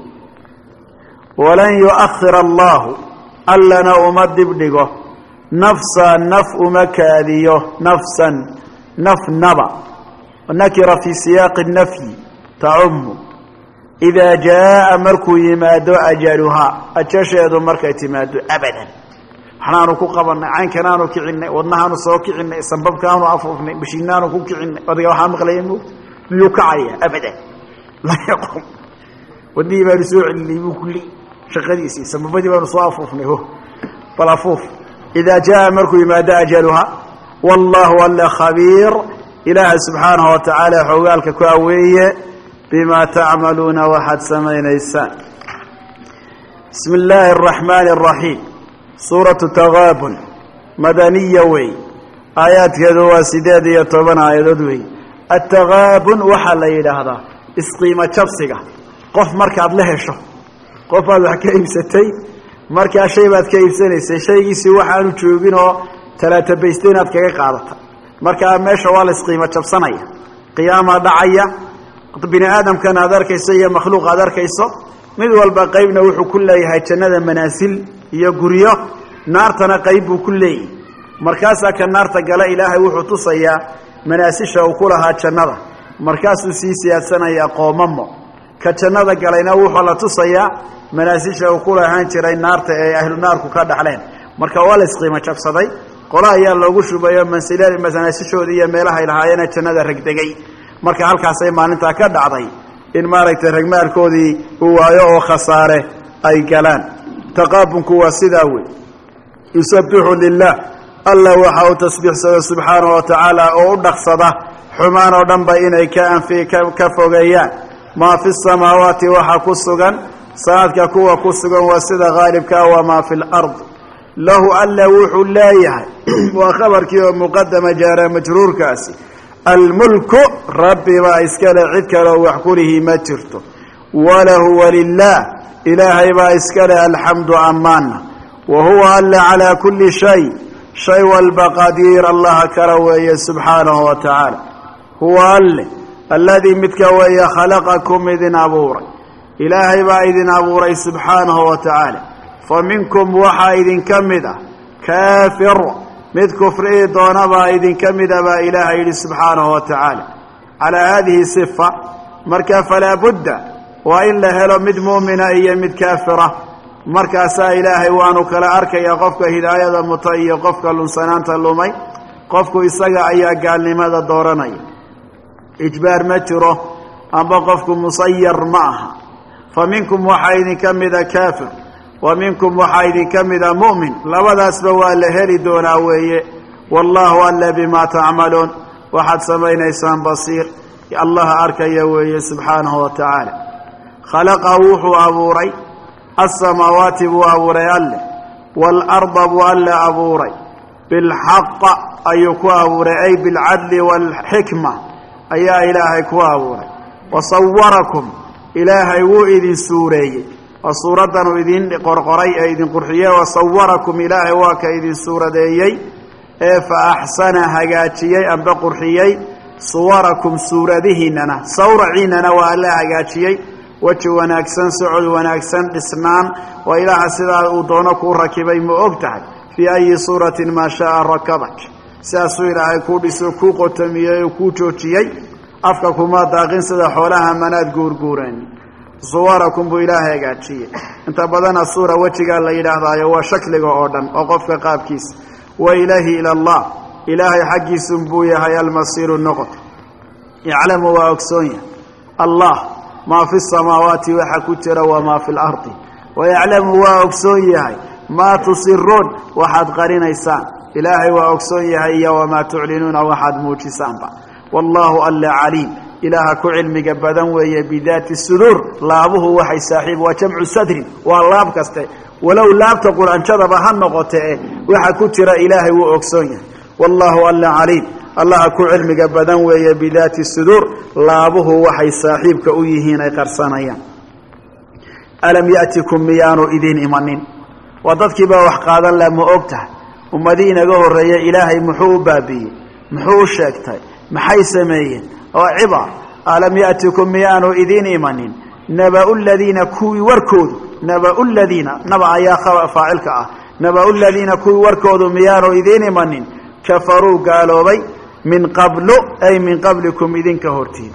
walan yuakhira allahu allana uma dibdhigo nafsa naf uma kaadiyo nafsan nafnaba nakira fii siyaaqi nafyi tacumu idaa jaa'a markuu yimaado ajaluhaa ajasheedu markay timaado abadan waxnaanu ku qabanay caynkanaanu kicinay wadnahaanu soo kicinay sanbabkaanu afuufnay bashiinaanu ku kicinay odayga waxaa maqlaya mo miyuu kacaya abadan laa yaqum wadnihii baanu soo celinay buu kulli shaqadiisii sanbabadii baanu soo afuufnay ho bal afuuf idaa jaa'a markuu yimaado ajaluhaa wallaahu alla khabiir ilaaha subxaanahu wa tacaala xogaalka ku aweeye bima tacmaluuna waxaad samaynaysaan bismi illaahi araxmaani araxiim suuratu takaabun madaniya wey aayaadkeedu waa sideed iyo toban aayadood wey atakaabun waxaa la yidhaahdaa isqiimo jabsiga qof markaad la hesho qof aad wax ka iibsatay markaa shay baad ka iibsanaysay shaygiisii waxaanu joogin oo talaatabaysta inaad kaga qaadata markaa meesha waa la isqiimo jabsanaya qiyaamaa dhacaya bini aadamkan aad arkayso iyo makhluuq aad arkayso mid walba qaybna wuxuu ku leeyahay jannada manaasil iyo guryo naartana qayb buu ku leeyahay markaasaa ka naarta gala ilaahay wuxuu tusayaa manaasisha uu ku lahaa jannada markaasuu sii siyaadsanayaa qoomamo ka jannada galayna wuxuu la tusayaa manaasisha uu ku lahaan jiray naarta ee ahlu naarku ka dhaxleen marka waa la isqiimo jabsaday qola ayaa loogu shubayo manaasishoodii iyo meelahay lahaayeen jannada ragdegay marka halkaasay maalintaa ka dhacday in maaragtay ragmaalkoodii uu waayo oo khasaare ay galaan taqaabunku waa sidaa wey yusabbixu lilah alla waxa uu tasbiixsado subxaanahu wa tacaala oo u dhaqsada xumaan oo dhanba inay ka anfi ka fogeeyaan maa fi samaawaati waxa ku sugan sanadka kuwa ku sugan waa sida haalibkaa wamaa fi lard lahu alla wuxuu leeyahay waa khabarkii oo muqadama jaara majruurkaasi almulku rabbi baa iskale cid kaleo wax kulihii ma jirto walahu walilaah ilaahay baa iskale alxamdu ammaana wa huwa alla calaa kulli shay shay walba qadiir allaha kala weeye subxaanahu wa tacaala huwa alle alladii midka weeye khalaqakum idin abuuray ilaahay baa idin abuuray subxaanahu wa tacaala fa minkum waxaa idinka mid ah kaafir mid kufrii doona baa idinka mida baa ilaahay yidhi subxaanahu wa tacaala calaa haadihi sifa marka falaa budda waa in la helo mid mu'mina iyo mid kaafira markaasaa ilaahay waanu kala arkayaa qofka hidaayada muta iyo qofka lunsanaanta lumay qofku isaga ayaa gaalnimada dooranaya ijbaar ma jiro amba qofku musayar ma aha fa minkum waxaa idinka mida kaafir wa minkum waxaa idinka mida mu'min labadaasba waa la heli doonaa weeye wallaahu alla bimaa tacmaluun waxaad samaynaysaan basiir allaha arkaya weeye subxaanahu wa tacaala khalaqa wuxuu abuuray asamaawaati buu abuuray alle waalarda buu alle abuuray بالحق أيكو أبوري أي بالعدل والحكمة أي إلهي كو أبوري وصوركم إلهي وإذن سوري وصورة وإذن قرقري أيذن قرحية وصوركم إلهي واك إذن سورة ديي فأحسن هجاتيي أم بقرحيي صوركم سورة ذهننا صور عيننا وألا هجاتيي وجه وناكسن سعود وناكسن إسنان وإله سيدا أدونك ركبي مؤبتعد في أي صورة ما شاء ركبك ساسو إلهي كودسو كوكو تميي وكوتوتيي أفككما داقين سيدا حولها مناد قورقورين صوركم بو إلهي هجاتيي انت بدنا الصورة وجه قال لي إله هو شكلك أردن وقفك قابكيس وإلهي إلى الله إلهي حقي سنبويا هيا المصير النقط يعلم وأكسونيا الله ما في السماوات وحكتر وما في الأرض ويعلم وأكسونيا ما تصرون وحد قرين إيسان إلهي وأكسونيا هي وما تعلنون وحد موجسان والله ألا عليم إله كعلم قبدا وهي بذات السرور لابه وحي صاحب وجمع صدر والله بكسته ولو لا تقول أن شرب هالنقطة وحكتر إلهي وأكسونيا والله ألا عليم الله كعلم قبدا وهي بذات الصدور لابه وحي صاحبك أيهين قرصانيا ألم يأتكم ميان إذين إيمانين وضدك بوحقادا لما أبته ومدينة قهر ريا إلهي محو بابي محو شاكتاي محي سميين وعبار ألم يأتكم ميان إذين إيمانين نبأ الذين كوي وركود نبأ الذين نبأ يا فاعلك آه نبأ الذين كوي وركود ميان إذين إيمانين كفروا قالوا بي من قبل أي من قبلكم إذن كهورتين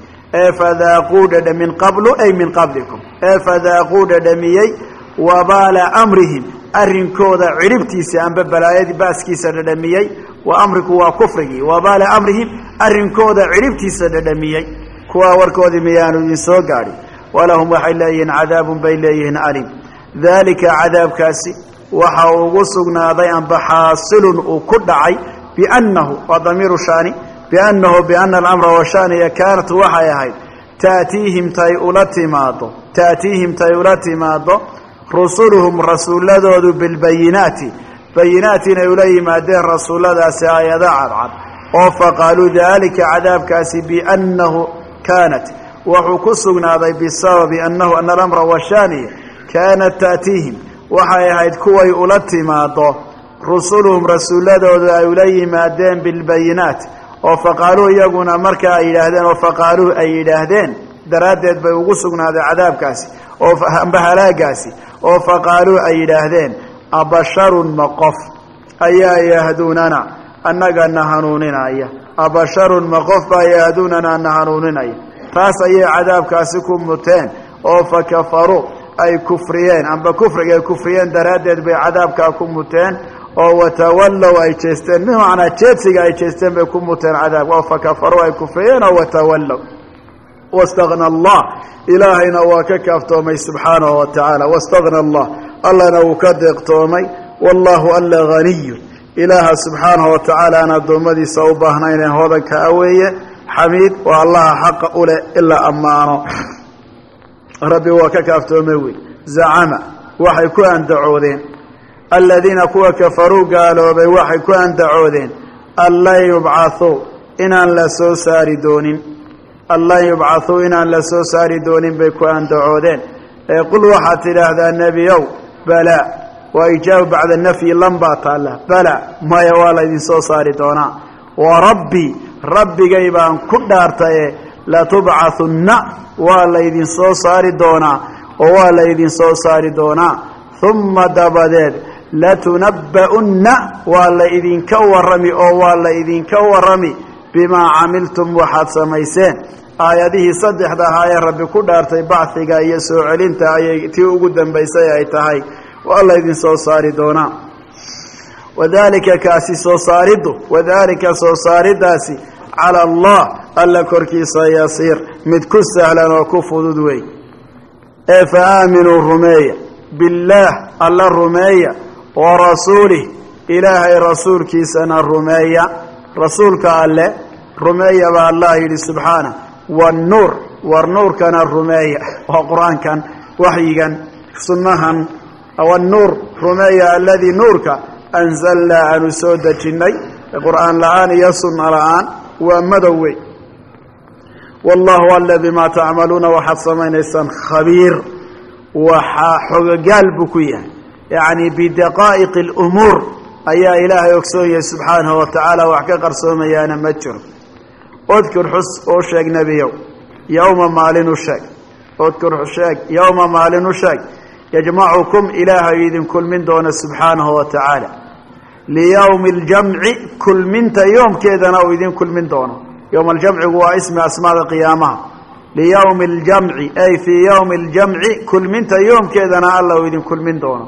فذاقوا دد من قبل أي من قبلكم فذاقوا دميي وبال أمرهم أرنكو ذا عربتيس أن ببلايد باسكيس دميي وأمرك وكفره وبال أمرهم أرنكو ذا عربتيس دميي كوا وركو ذي ميانو ينسو قاري ولهم وحيلين عذاب بيلين أليم ذلك عذاب كاسي وحاوغسقنا ضيئا بحاصل وكدعي بأنه وضمير شاني بأنه بأن الأمر وشاني كانت وحيهاي تأتيهم تيؤلتي ماضو تأتيهم تيؤلتي ماضو رسولهم رسول الله بالبينات بينات يولي مادين رسول الله سآية عرعب وفقالوا ذلك عذاب كاسي بأنه كانت وحكسقنا ضي بسبب أنه أن الأمر وشاني كانت تأتيهم وحيهاي كوي أولتي ماضو رسولهم رسول الله أولي مادين بالبينات وفقالوا يقولون مركا إلهدين وفقالوا أي إلهدين درادت بيوغسقنا هذا عذاب كاسي وفهلا كاسي وفقالوا أي إلهدين أبشر مقف أيا يهدوننا أنك نهنوننا أيا أبشر مقف يهدوننا نهنوننا أيا تاس أي عذاب كاسكم متين وفكفروا أي كفريين أم بكفر أي كفريين درادت بعذاب كاكم متين وتولوا أي تشتن ما معنى تشتسي أي تشتن بكم متين عذاب وفكفروا أي كفريين وتولوا واستغنى الله إلهنا وككفتومي سبحانه وتعالى واستغنى الله الله نوكدق تومي والله ألا غني إله سبحانه وتعالى أنا دومدي صوبهنين هذا كأوية حميد والله حق أولى إلا أمانه ربي وككفتومي زعم وحي كوان دعوذين الذين كوا كفروا قالوا بوحي كوان دعوذين الله يبعثوا إنان لسو ساردون الله يبعثوا إنان لسو ساردون بكوان دعوذين يقول وحات هذا النبي يو بلا ويجاوب بعد النفي لنبات الله بلا ما يوالا إذن سو ساردونا وربي ربي قيبان كدارتي لا تبعثن ولا إذن سو ساردونا ولا إذن سو ساردونا ثم دبدت لتنبؤن ولا إذن كورمي أو ولا إذن كورمي بما عملتم وحد سميسين آياته صدح ده يا رب كدارتي بعثك يسوع علنت آية تيو قدام بيسي آي تهي والله إذن سو ساردونا وذلك كاسي سو ساردو وذلك سو سارداسي على الله ألا كركي سيصير متكس سهلا وكفو دوي فآمنوا الرمية بالله الله الرمية ورسوله إلهي رسولك سنة الرمية رسولك الله رمية بالله سبحانه والنور والنور كان الرمية وقرآن كان وحي كان سنها والنور رمية الذي نورك أنزلنا أن سود جني القرآن لآن يصن الآن ومدوي والله ألا بما تعملون وحص من إنسان خبير وحق قلبك يعني بدقائق الأمور أي إله يكسوه سبحانه وتعالى وحق قرصوم يانا متجر اذكر حس أوشاق نبيه يوم مالين الشاق اذكر حساق يوم مالين الشاق يجمعكم إله يذن كل من دون سبحانه وتعالى ليوم الجمع كل من يوم كذا أو يذن كل من دونه يوم الجمع هو اسم أسماء القيامة ليوم الجمع أي في يوم الجمع كل من يوم كذا الله يذن كل من دونه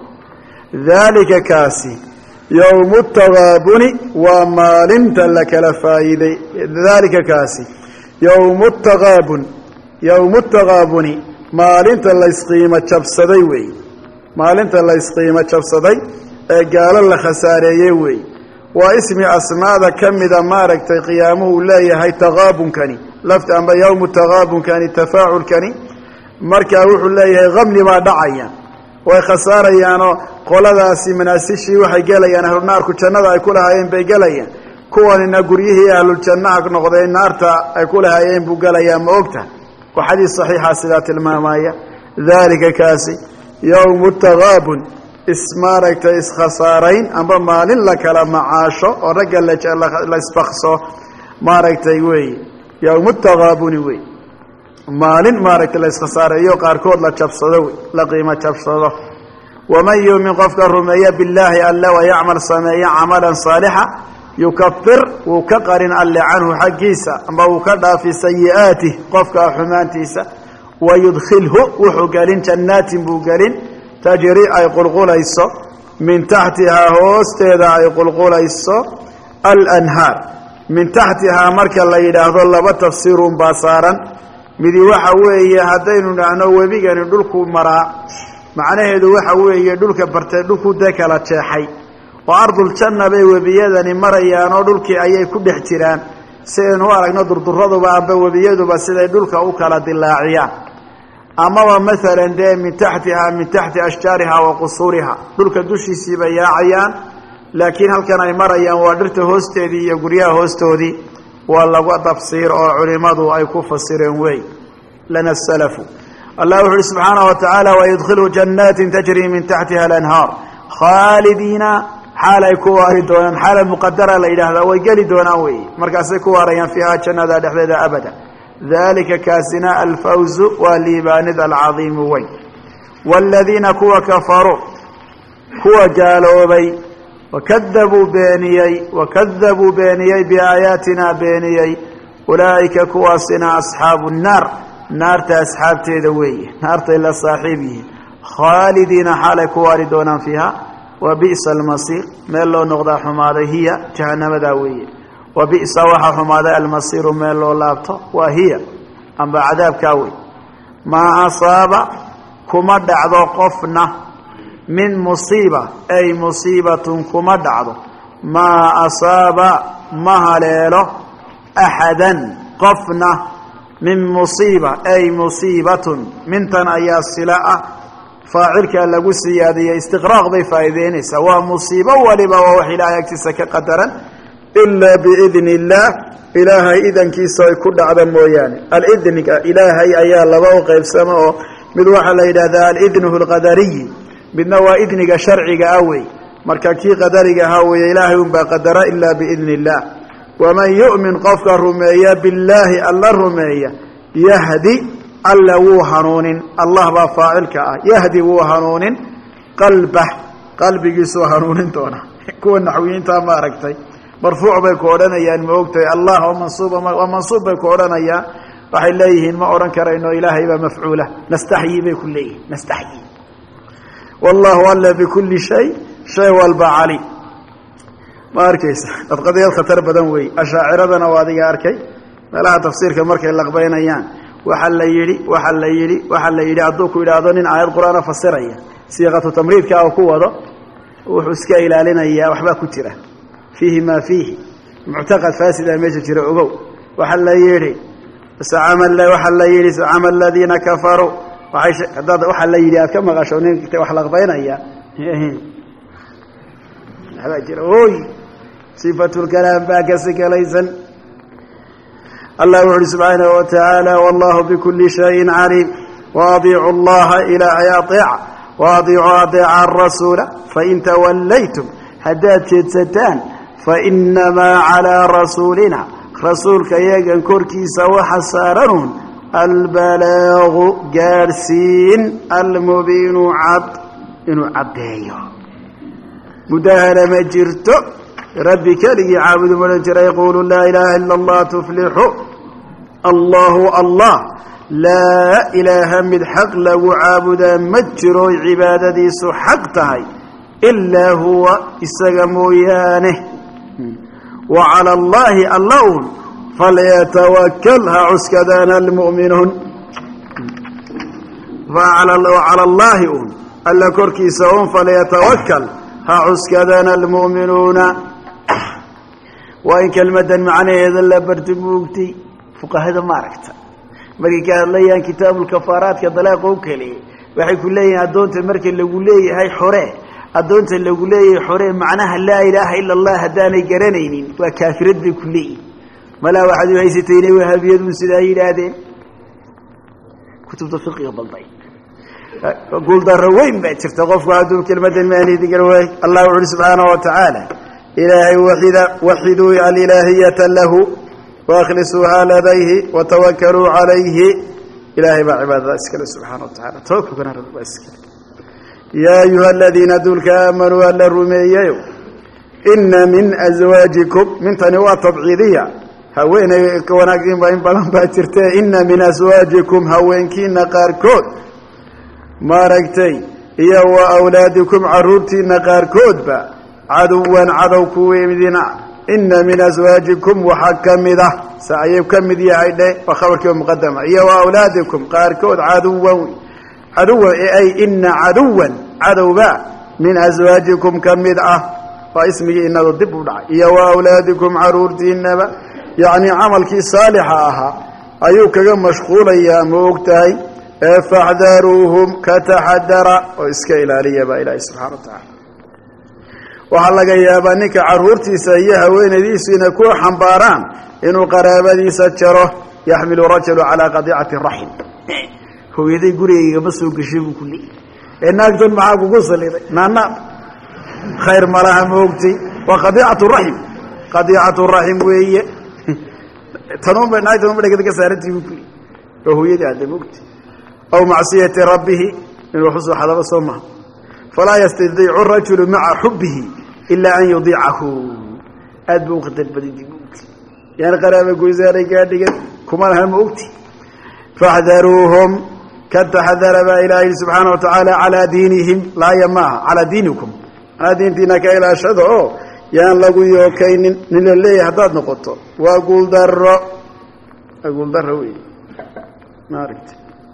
ذلك كاسي يوم التغابن وما لنت لك لفائدي ذلك كاسي يوم التغابن يوم التغابن ما لنت الله يسقيمة شبصدي وي ما لنت الله يسقيمة شبصدي قال الله خساري وي واسم أسماء كم إذا ماركت قيامه لا يهي تغابن كني لفت أما يوم التغابن كني تفاعل كني مركا روح الله يهي غمني ما دعيا وخسارة يعني qoladaasi manaasishii waxay galayaan ahlu naarku jannada ay ku lahaayeen bay galayaan kuwanina guryihii ahlu jannaha noqday naarta ay ku lahaayeen buu galayaa ma ogta wa xadiis saxiixa sida tilmaamaya dalika kaasi yawmu taghabun ismaarayta iskhasarayn amba maalin la kala macaasho oo raga la isbaxso maaraytay way yawmu taghabun way maalin maarayta la iskhasarayo qaarkood la jabsado la qiimo jabsado ومن يؤمن قفك الرمية بالله ألا ويعمل صميا عملا صالحا يكفر وكقرن ألا عنه حقيسا أما وكذا في سيئاته قفك حمانتيسا ويدخله وحقالين جنات بوقالين تجري أي قلقليسا من تحتها هوستيدا أي قلقليسا الأنهار من تحتها مركا الله يدهد الله بتفسير باصارا مذي وحوية هدين نعنو وبيغان دلكو مراء macnaheedu waxa weeye dhulka bartay dhulku dekala jeexay oo ardul janna bay wabiyadani marayaan oo dhulkii ayay ku dhex jiraan seen u aragno durduraduba aba wabiyaduba siday dhulka u kala dilaaciyaan amaba midalan de min tahtiha min tahti ashjariha wa qusuriha dhulka dushiisiiba yaacayaan laakiin halkan ay marayaan waa dhirta hoosteedii iyo guryaha hoostoodii waa lagu tafsiir oo culimadu ay ku fasireen way lana salafu الله سبحانه وتعالى ويدخله جنات تجري من تحتها الأنهار خالدين حال يكواري دونا حال المقدرة لإله ويقلي دونا وي مركز كواريا فيها جنة دحذا أبدا ذلك كاسنا الفوز والليباند العظيم وي والذين كوا كفروا كوا جالوا بي وكذبوا بينيي وكذبوا بينيي بآياتنا بينيي أولئك كواسنا أصحاب النار نارت أصحاب تيدوي نارت إلا صاحبه خالدين حالك واردون فيها وبئس المصير ميلو نغضى حماده هي جهنم داوية وبئس وحا حماده المصير ميلو لابطة وهي أما عذاب كاوي ما أصاب كما دعضو قفنا من مصيبة أي مصيبة كما دعضو ما أصاب ما هليله أحدا قفنا من مصيبة أي مصيبة من تنأيا السلاء فاعلك لغو سيادية استغراق بفايدين سواء مصيبة ولبا ووحي لا يكتسك قدرا إلا بإذن الله إلهي إذن كيسا يكون عدم موياني الإذن إلهي أيها الله وقيب سماء مدوحا لإلى ذا الإذنه القدري بالنوى إذنك شرعك أوي مركاكي قدرك هاوي إلهي بقدر إلا بإذن الله ومن يؤمن قفك الرمية بالله الله الرمية يهدي الله وهنون الله بفاعلك يهدي وهنون قلبه قلبي يسوى هنون تونا كون نحوين تاماركتي مرفوع بكورنا يا الموقتي الله ومنصوب ومنصوب بكورنا يا وحي إليه ما أورن كرينه إلهي بمفعوله نستحيي بكله نستحيي والله ألا بكل شيء شيء والبعالي ما أركيس القضية الخطر بدن وي أشاعرنا وادي أركي لها تفسير كمركي اللقبين أيام وحل يلي وحل يلي وحل يلي عدوك إلى أذن آية القرآن فسرية صيغة تمريض كأوكوة وحسك إلى لنا إياه وحبا كتيرة فيه ما فيه معتقد فاسد أميش تيرا أغو وحل يلي سعمل وحل يلي سعمل الذين كفروا وحيش وحل يلي كما غشونين وحل لقبين أيام waxbaa jira oy sifatulkalaam baa ka sikalaysan allah wuxu uhi subxaanahu watacaala wallahu bikulli shayin caliim waadiicu allaha ilaahay aeeca waadiicuu adeeca arasuula fain tawallaytum haddaad jeedsataan fainamaa calaa rasuulina rasuulka iyagan korkiisa waxa saaranuun albalaagu gaadhsiin almubiinu cad inuu caddeeyo mudahana ma jirto rabbi keligii caabudu maodhan jira yaquulu laa ilaaha ila allah tuflixu allahu allah laa ilaaha mid xaq lagu caabudaa ma jiro cibaadadiisu xaq tahay ilaa huwa isaga mooyaane wa cala allaahi alla un falyatawakal ha cuskadaana almu'minuun wacala allaahi un alla korkiisa un falyatawakal ha cuskadaana almu'minuuna waa in kelmadan macnaheeda la bartimuugtay fuqahada ma aragta markay ka hadlayaan kitaabulkafaaraadka dalaaqa u keliyay waxay ku leeyihiin addoonta marka lagu leeyahay xore addoonta lagu leeyahay xore macnaha laa ilaaha ila allah haddaanay garanaynin waa kaafirad bay ku leeyihin malaa waxaad u haysatay inay wahaabiyadun sidaa yidhaahdeen kutubta fiqiga balday guuldaro weyn baa jirta qofku hadduu kelmadan maanedigan waay allah wuxu uhi subxaanahu watacaala ilaahay waxida waxiduu alilaahiyata lahu wakhlisuuhaa ladayhi watawakaluu calayhi ilaahay baa cibaadada iskale subxaana wa tacala tawakukana rabbi baa iskale yaa ayuha aladiina duulka aamanuu alla rumeeyayo ina min aswaajikum mintani waa tabciidiya haweeney ka wanaagsanba in badan baa jirtee ina min aswaajikum haweenkiina qaarkood maaragtay iyo wa awlaadikum caruurtiina qaarkoodba caduwan cadow kuweydina ina min aswaajikum waxaa ka mid ah sa ayuu ka mid yahay dhe waa khabarkiiba muqadama iyo wa awlaadikum qaarkood caduwan caduwan ay ina caduwan cadowba min aswaajikum ka mid ah waa ismigii inadu dib u dhacay iyo wa awlaadikum caruurtiinaba yacni camalkii saalixa ahaa ayuu kaga mashquulayaa ma og tahay ee faxdaruuhum ka taxadara oo iska ilaaliya baa ilaahay subxana wa tacaala waxaa laga yaabaa ninka caruurtiisa iyo haweenaydiisu inay ku xambaaraan inuu qaraabadiisa jaro yaxmilu rajulu calaa qadiicati raxim hooyaday gurigaygama soo geshay buu ku leeyay ee naagtan maxaa kugu saliday naana khayr malaha maogtay waa qadiicatu raxim qadiicatu raxim weeye tanunba naagtanunba dhegada ka saarantii buu ku leeyay oo hooyadii aada maogtay aw macsiyati rabbihi inuu xusuu xadaba soo maha falaa yastadiicu rajulu maca xubbihi ilaa an yudiicahu aad ba u khatar badidi maogti yani qaraaba goysaaray kaa dhigan kuma laha ma ogti faxdaruuhum ka taxadara baa ilaahay subxaana wa tacaala calaa diinihim laaya maaha calaa diinikum calaa diintiina ka ilaashada oo yaan lagu yookaynin nin la leeyahay haddaad noqoto waa guuldaro waa guuldaro wey maaragta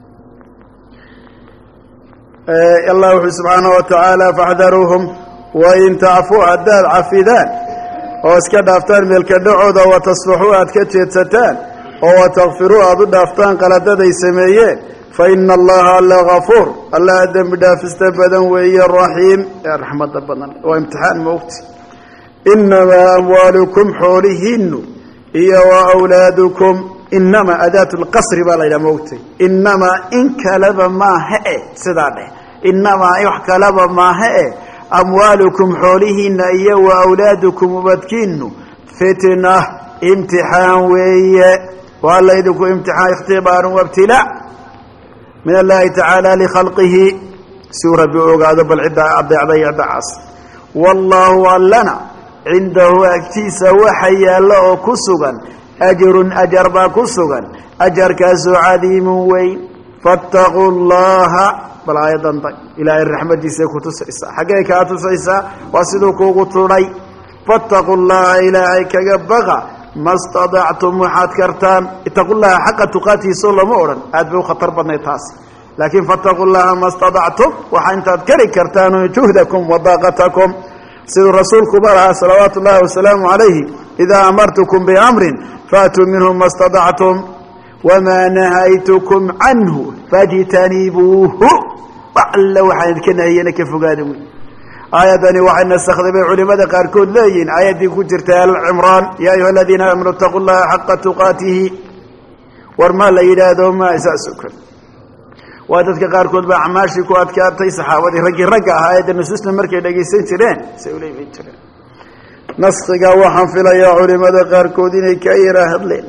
allah wuxuu subxaanahu wa tacaala faxdaruuhum wain tacfuu haddaad cafidaan oo iska dhaaftaan meelka dhacooda watasfaxuu aad ka jeedsataan oo watakfiruu aad u dhaaftaan qaladaday sameeyeen fa ina allaha alla gafuur allaha dembi dhaafista badan weeye raxiim ee raxmada badan waa imtixaan maogti inamaa amwaalukum xoolihiinu iyo wa awlaadukum inamaa adaatu lqasri baa la yidhaha maogtay inamaa in kaleba maaha e sidaa dheh inamaa wax kaleba maaha e amwaalukum xoolihiina iyo wa awlaadukum ubadkiinu fitna imtixaan weeye waa laydinku imtixaan ikhtibaaru wabtilaa min allahi tacaala likhalqihi siuu rabbi u ogaado bal cidda adeecda iyo cidda caas wallaahu allana cindahu agtiisa waxa yaalla oo ku sugan ajrun ajar baa ku sugan ajarkaasoo cadiimun weyn faataquu llaha bal aayadan day ilaahay raxmadiisay ku tusaysaa xaggay kaa tusaysaa waa siduu kuugu tudhay faataquu llaha ilaahay kaga baqa ma stadactum waxaad kartaan itaqu llaha xaqa tuqaatiisoo lama odhan aad bay u khatar badnay taas laakiin faataquu llaha ma stadactum waxa intaad kari kartaan juhdakum wadaaqatakum siduu rasuulkuba lahaa salawaatu ullahi wasalaamu calayhi idaa amartukum biamrin faatuu minhu ma stadactum wamaa nahaytukum canhu fajtanibuuhu wax alla waxaan idinka nahiyana ka fogaada wey aayadani waxay nasakhday bay culimada qaarkood leeyihiin aayaddii ku jirtay al-cimraan yaa ayuha aladiina aamanuu ittaquu llaha xaqa tuqaatihi war maa la yidhaahdo ma isaasoo kale waa dadka qaarkood baa acmaashii ku adkaatay saxaabadii raggii ragga ahaa aayadda nusuusna markay dhegaysan jireen say ula iman jireen naskhiga waxaan filayaa culimada qaarkood inay ka yara hadleen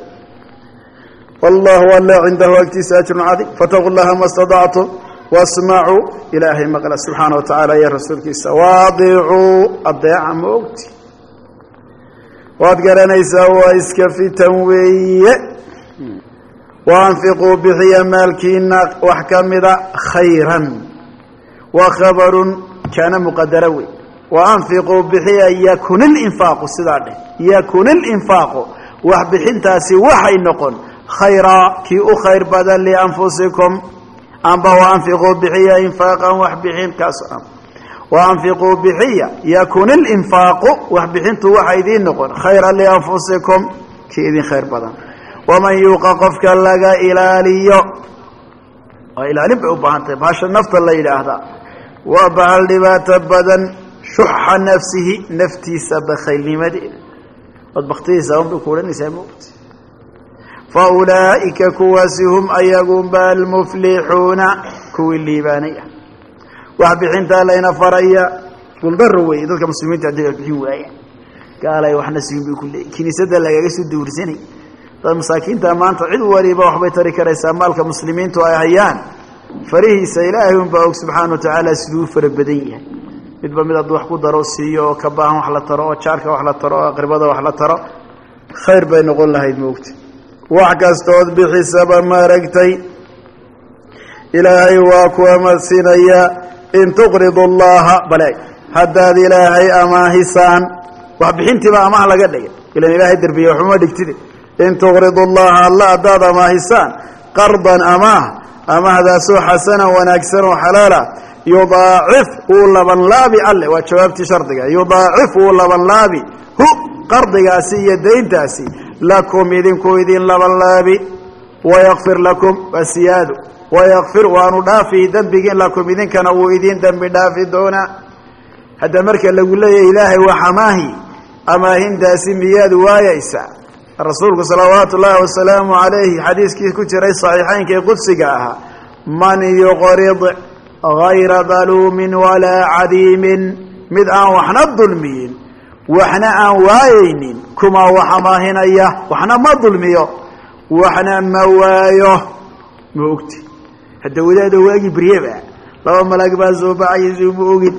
wallahu alla cindahu agtiisa ajrun cadiim fataquu llaha ma stadactum wasmacuu ilaahay maqla subxaana wa tacaala iyo rasuulkiisa waadiicuu adeeca ma ogti waad garanaysaa waa iska fitan weeye waanfiquu bixiya maalkiina wax ka mida khayran wa khabarun kaana muqadara wey waanfiquu bixiya yakun ilinfaaqu sidaa dheh yakun ilinfaaqu wax bixintaasi waxay noqon khayraa kii u khayr badan lianfusikum amba waanfiquu bixiya infaaqan wax bixin kaas waanfiquu bixiya yakun ilinfaaqu wax bixintu waxa idiin noqon khayran lianfusikum kii idin khayr badan waman yuuqa qofka laga ilaaliyo waa ilaalin bay u baahan tahay bahasha nafta la yidhaahdaa waa bahal dhibaato badan shuxa nafsihi naftiisa bakhaylnimadeeda ood baktidiisa unbay ku odhanaysaa moogti fa ulaa'ika kuwaasi hum ayagunba almuflixuuna kuwii liibaanay ah wax bixintaa layna faraya guldaro weeye dadka muslimiinta haddii ay bixin waayaan gaalay waxna siin bay ku leeyihin kiniisadda lagaga soo duursanay dad masaakiinta maanta cid waliba waxbay tari karaysaa maalka muslimiintu ay hayaan farihiisa ilaahay unbaa og subxaana wa tacaala siduu u fara badan yahay midba mid hadduu wax ku daro siiyo oo ka baahan wax la taro oo jaarka wax la taro oo aqribada wax la taro khayr bay noqon lahayd moogta wax kastood bixisaba maaragtay ilaahay waa ku amadsiinayaa in tuqridu allaha bale haddaad ilaahay amaahisaan wax bixintiiba amaah laga dhigay ilan ilaahay derbiye waxuma dhigtide in tuqridu allaha alla haddaad amaahisaan qardan amaah amaahdaasoo xasanan wanaagsan oo xalaala yudaacif wuu labanlaabi alle waa jawaabtii shardiga yudaacif wuu labanlaabi hu qardigaasi iyo dayntaasi lakum idinku idin labanlaabi wayakfir lakum waa siyaado wayakfir waanu dhaafi dembigiin lakum idinkana wuu idin dembi dhaafi doonaa hadda marka lagu leeyahay ilaahay waa amaahi amaahintaasi miyaad waayaysaa rasuulku salawaatu ullaahi wasalaamu calayhi xadiiskii ku jiray saxiixeynka ee qudsiga ahaa man yuqrid hayra daluumin walaa cadiimin mid aan waxna dulmiyin waxna aan waayaynin kuma wax amaahinaya waxna ma dulmiyo waxna ma waayo ma ogti hadda wadaada waagi beryeba laba malag baa soo baxaysu ma ogin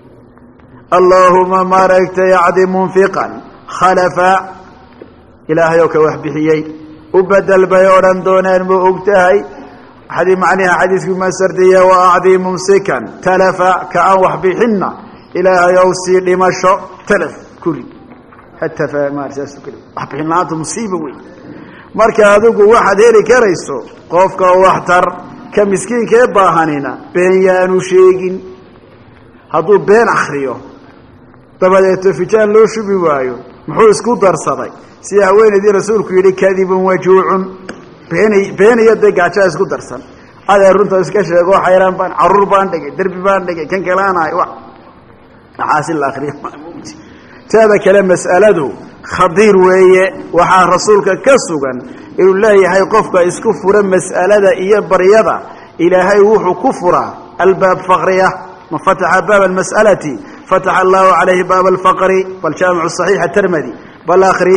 allaahuma maaragtay acdi munfiqan khalafa ilaahay oo ka wax bixiyey u bedel bay odhan doonaan ma og tahay xadii macnaha xadiisku ma sardiya wa acdi mumsikan talafa ka aan wax bixinna ilaahay ow sii dhimasho talaf kuri hatafa maarsaas kuri wax bixin laanta musiiba wey marka adigu waxaad heli karayso qofka wax tar ka miskiinka ee baahanina been yaanu sheegin hadduu been akhriyo dabadeeto fijaan loo shubi waayo muxuu isku darsaday sida haweenaydii rasuulku yidhi kadibun wajuucun been beeniyo dee gaajaa isku darsan adee runta iska sheego xayraan baan caruur baan dhigay derbi baan dhigay kan kaleanahay wa maxaasil la akhriyo taada kale mas'aladu khadiir weeye waxaa rasuulka ka sugan inuu leeyahay qofka isku fura mas'alada iyo baryada ilaahay wuxuu ku furaa albaab faqriya man fataxa baab almas'alati fataxa allahu calayhi baab alfaqri bal jaamicu saxiix atirmidi bal akhri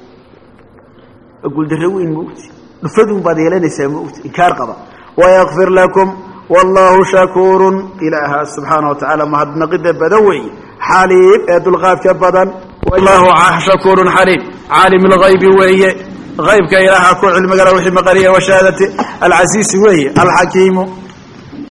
guuldaro weyn moogti dhufadun baad yeelanaysaa moogti inkaar qaba wayakfir lakum wallahu shakuurun ilaaha subxaana wa tacaala mahadnaqida badan weeye xaliim ee dulqaadka badan wallahu shakuurun xaliim caalim lgaybi weeye aybka ilaaha ku cilmigala wixii maqaniya washahaadati alcasiisi weeye alxakiimu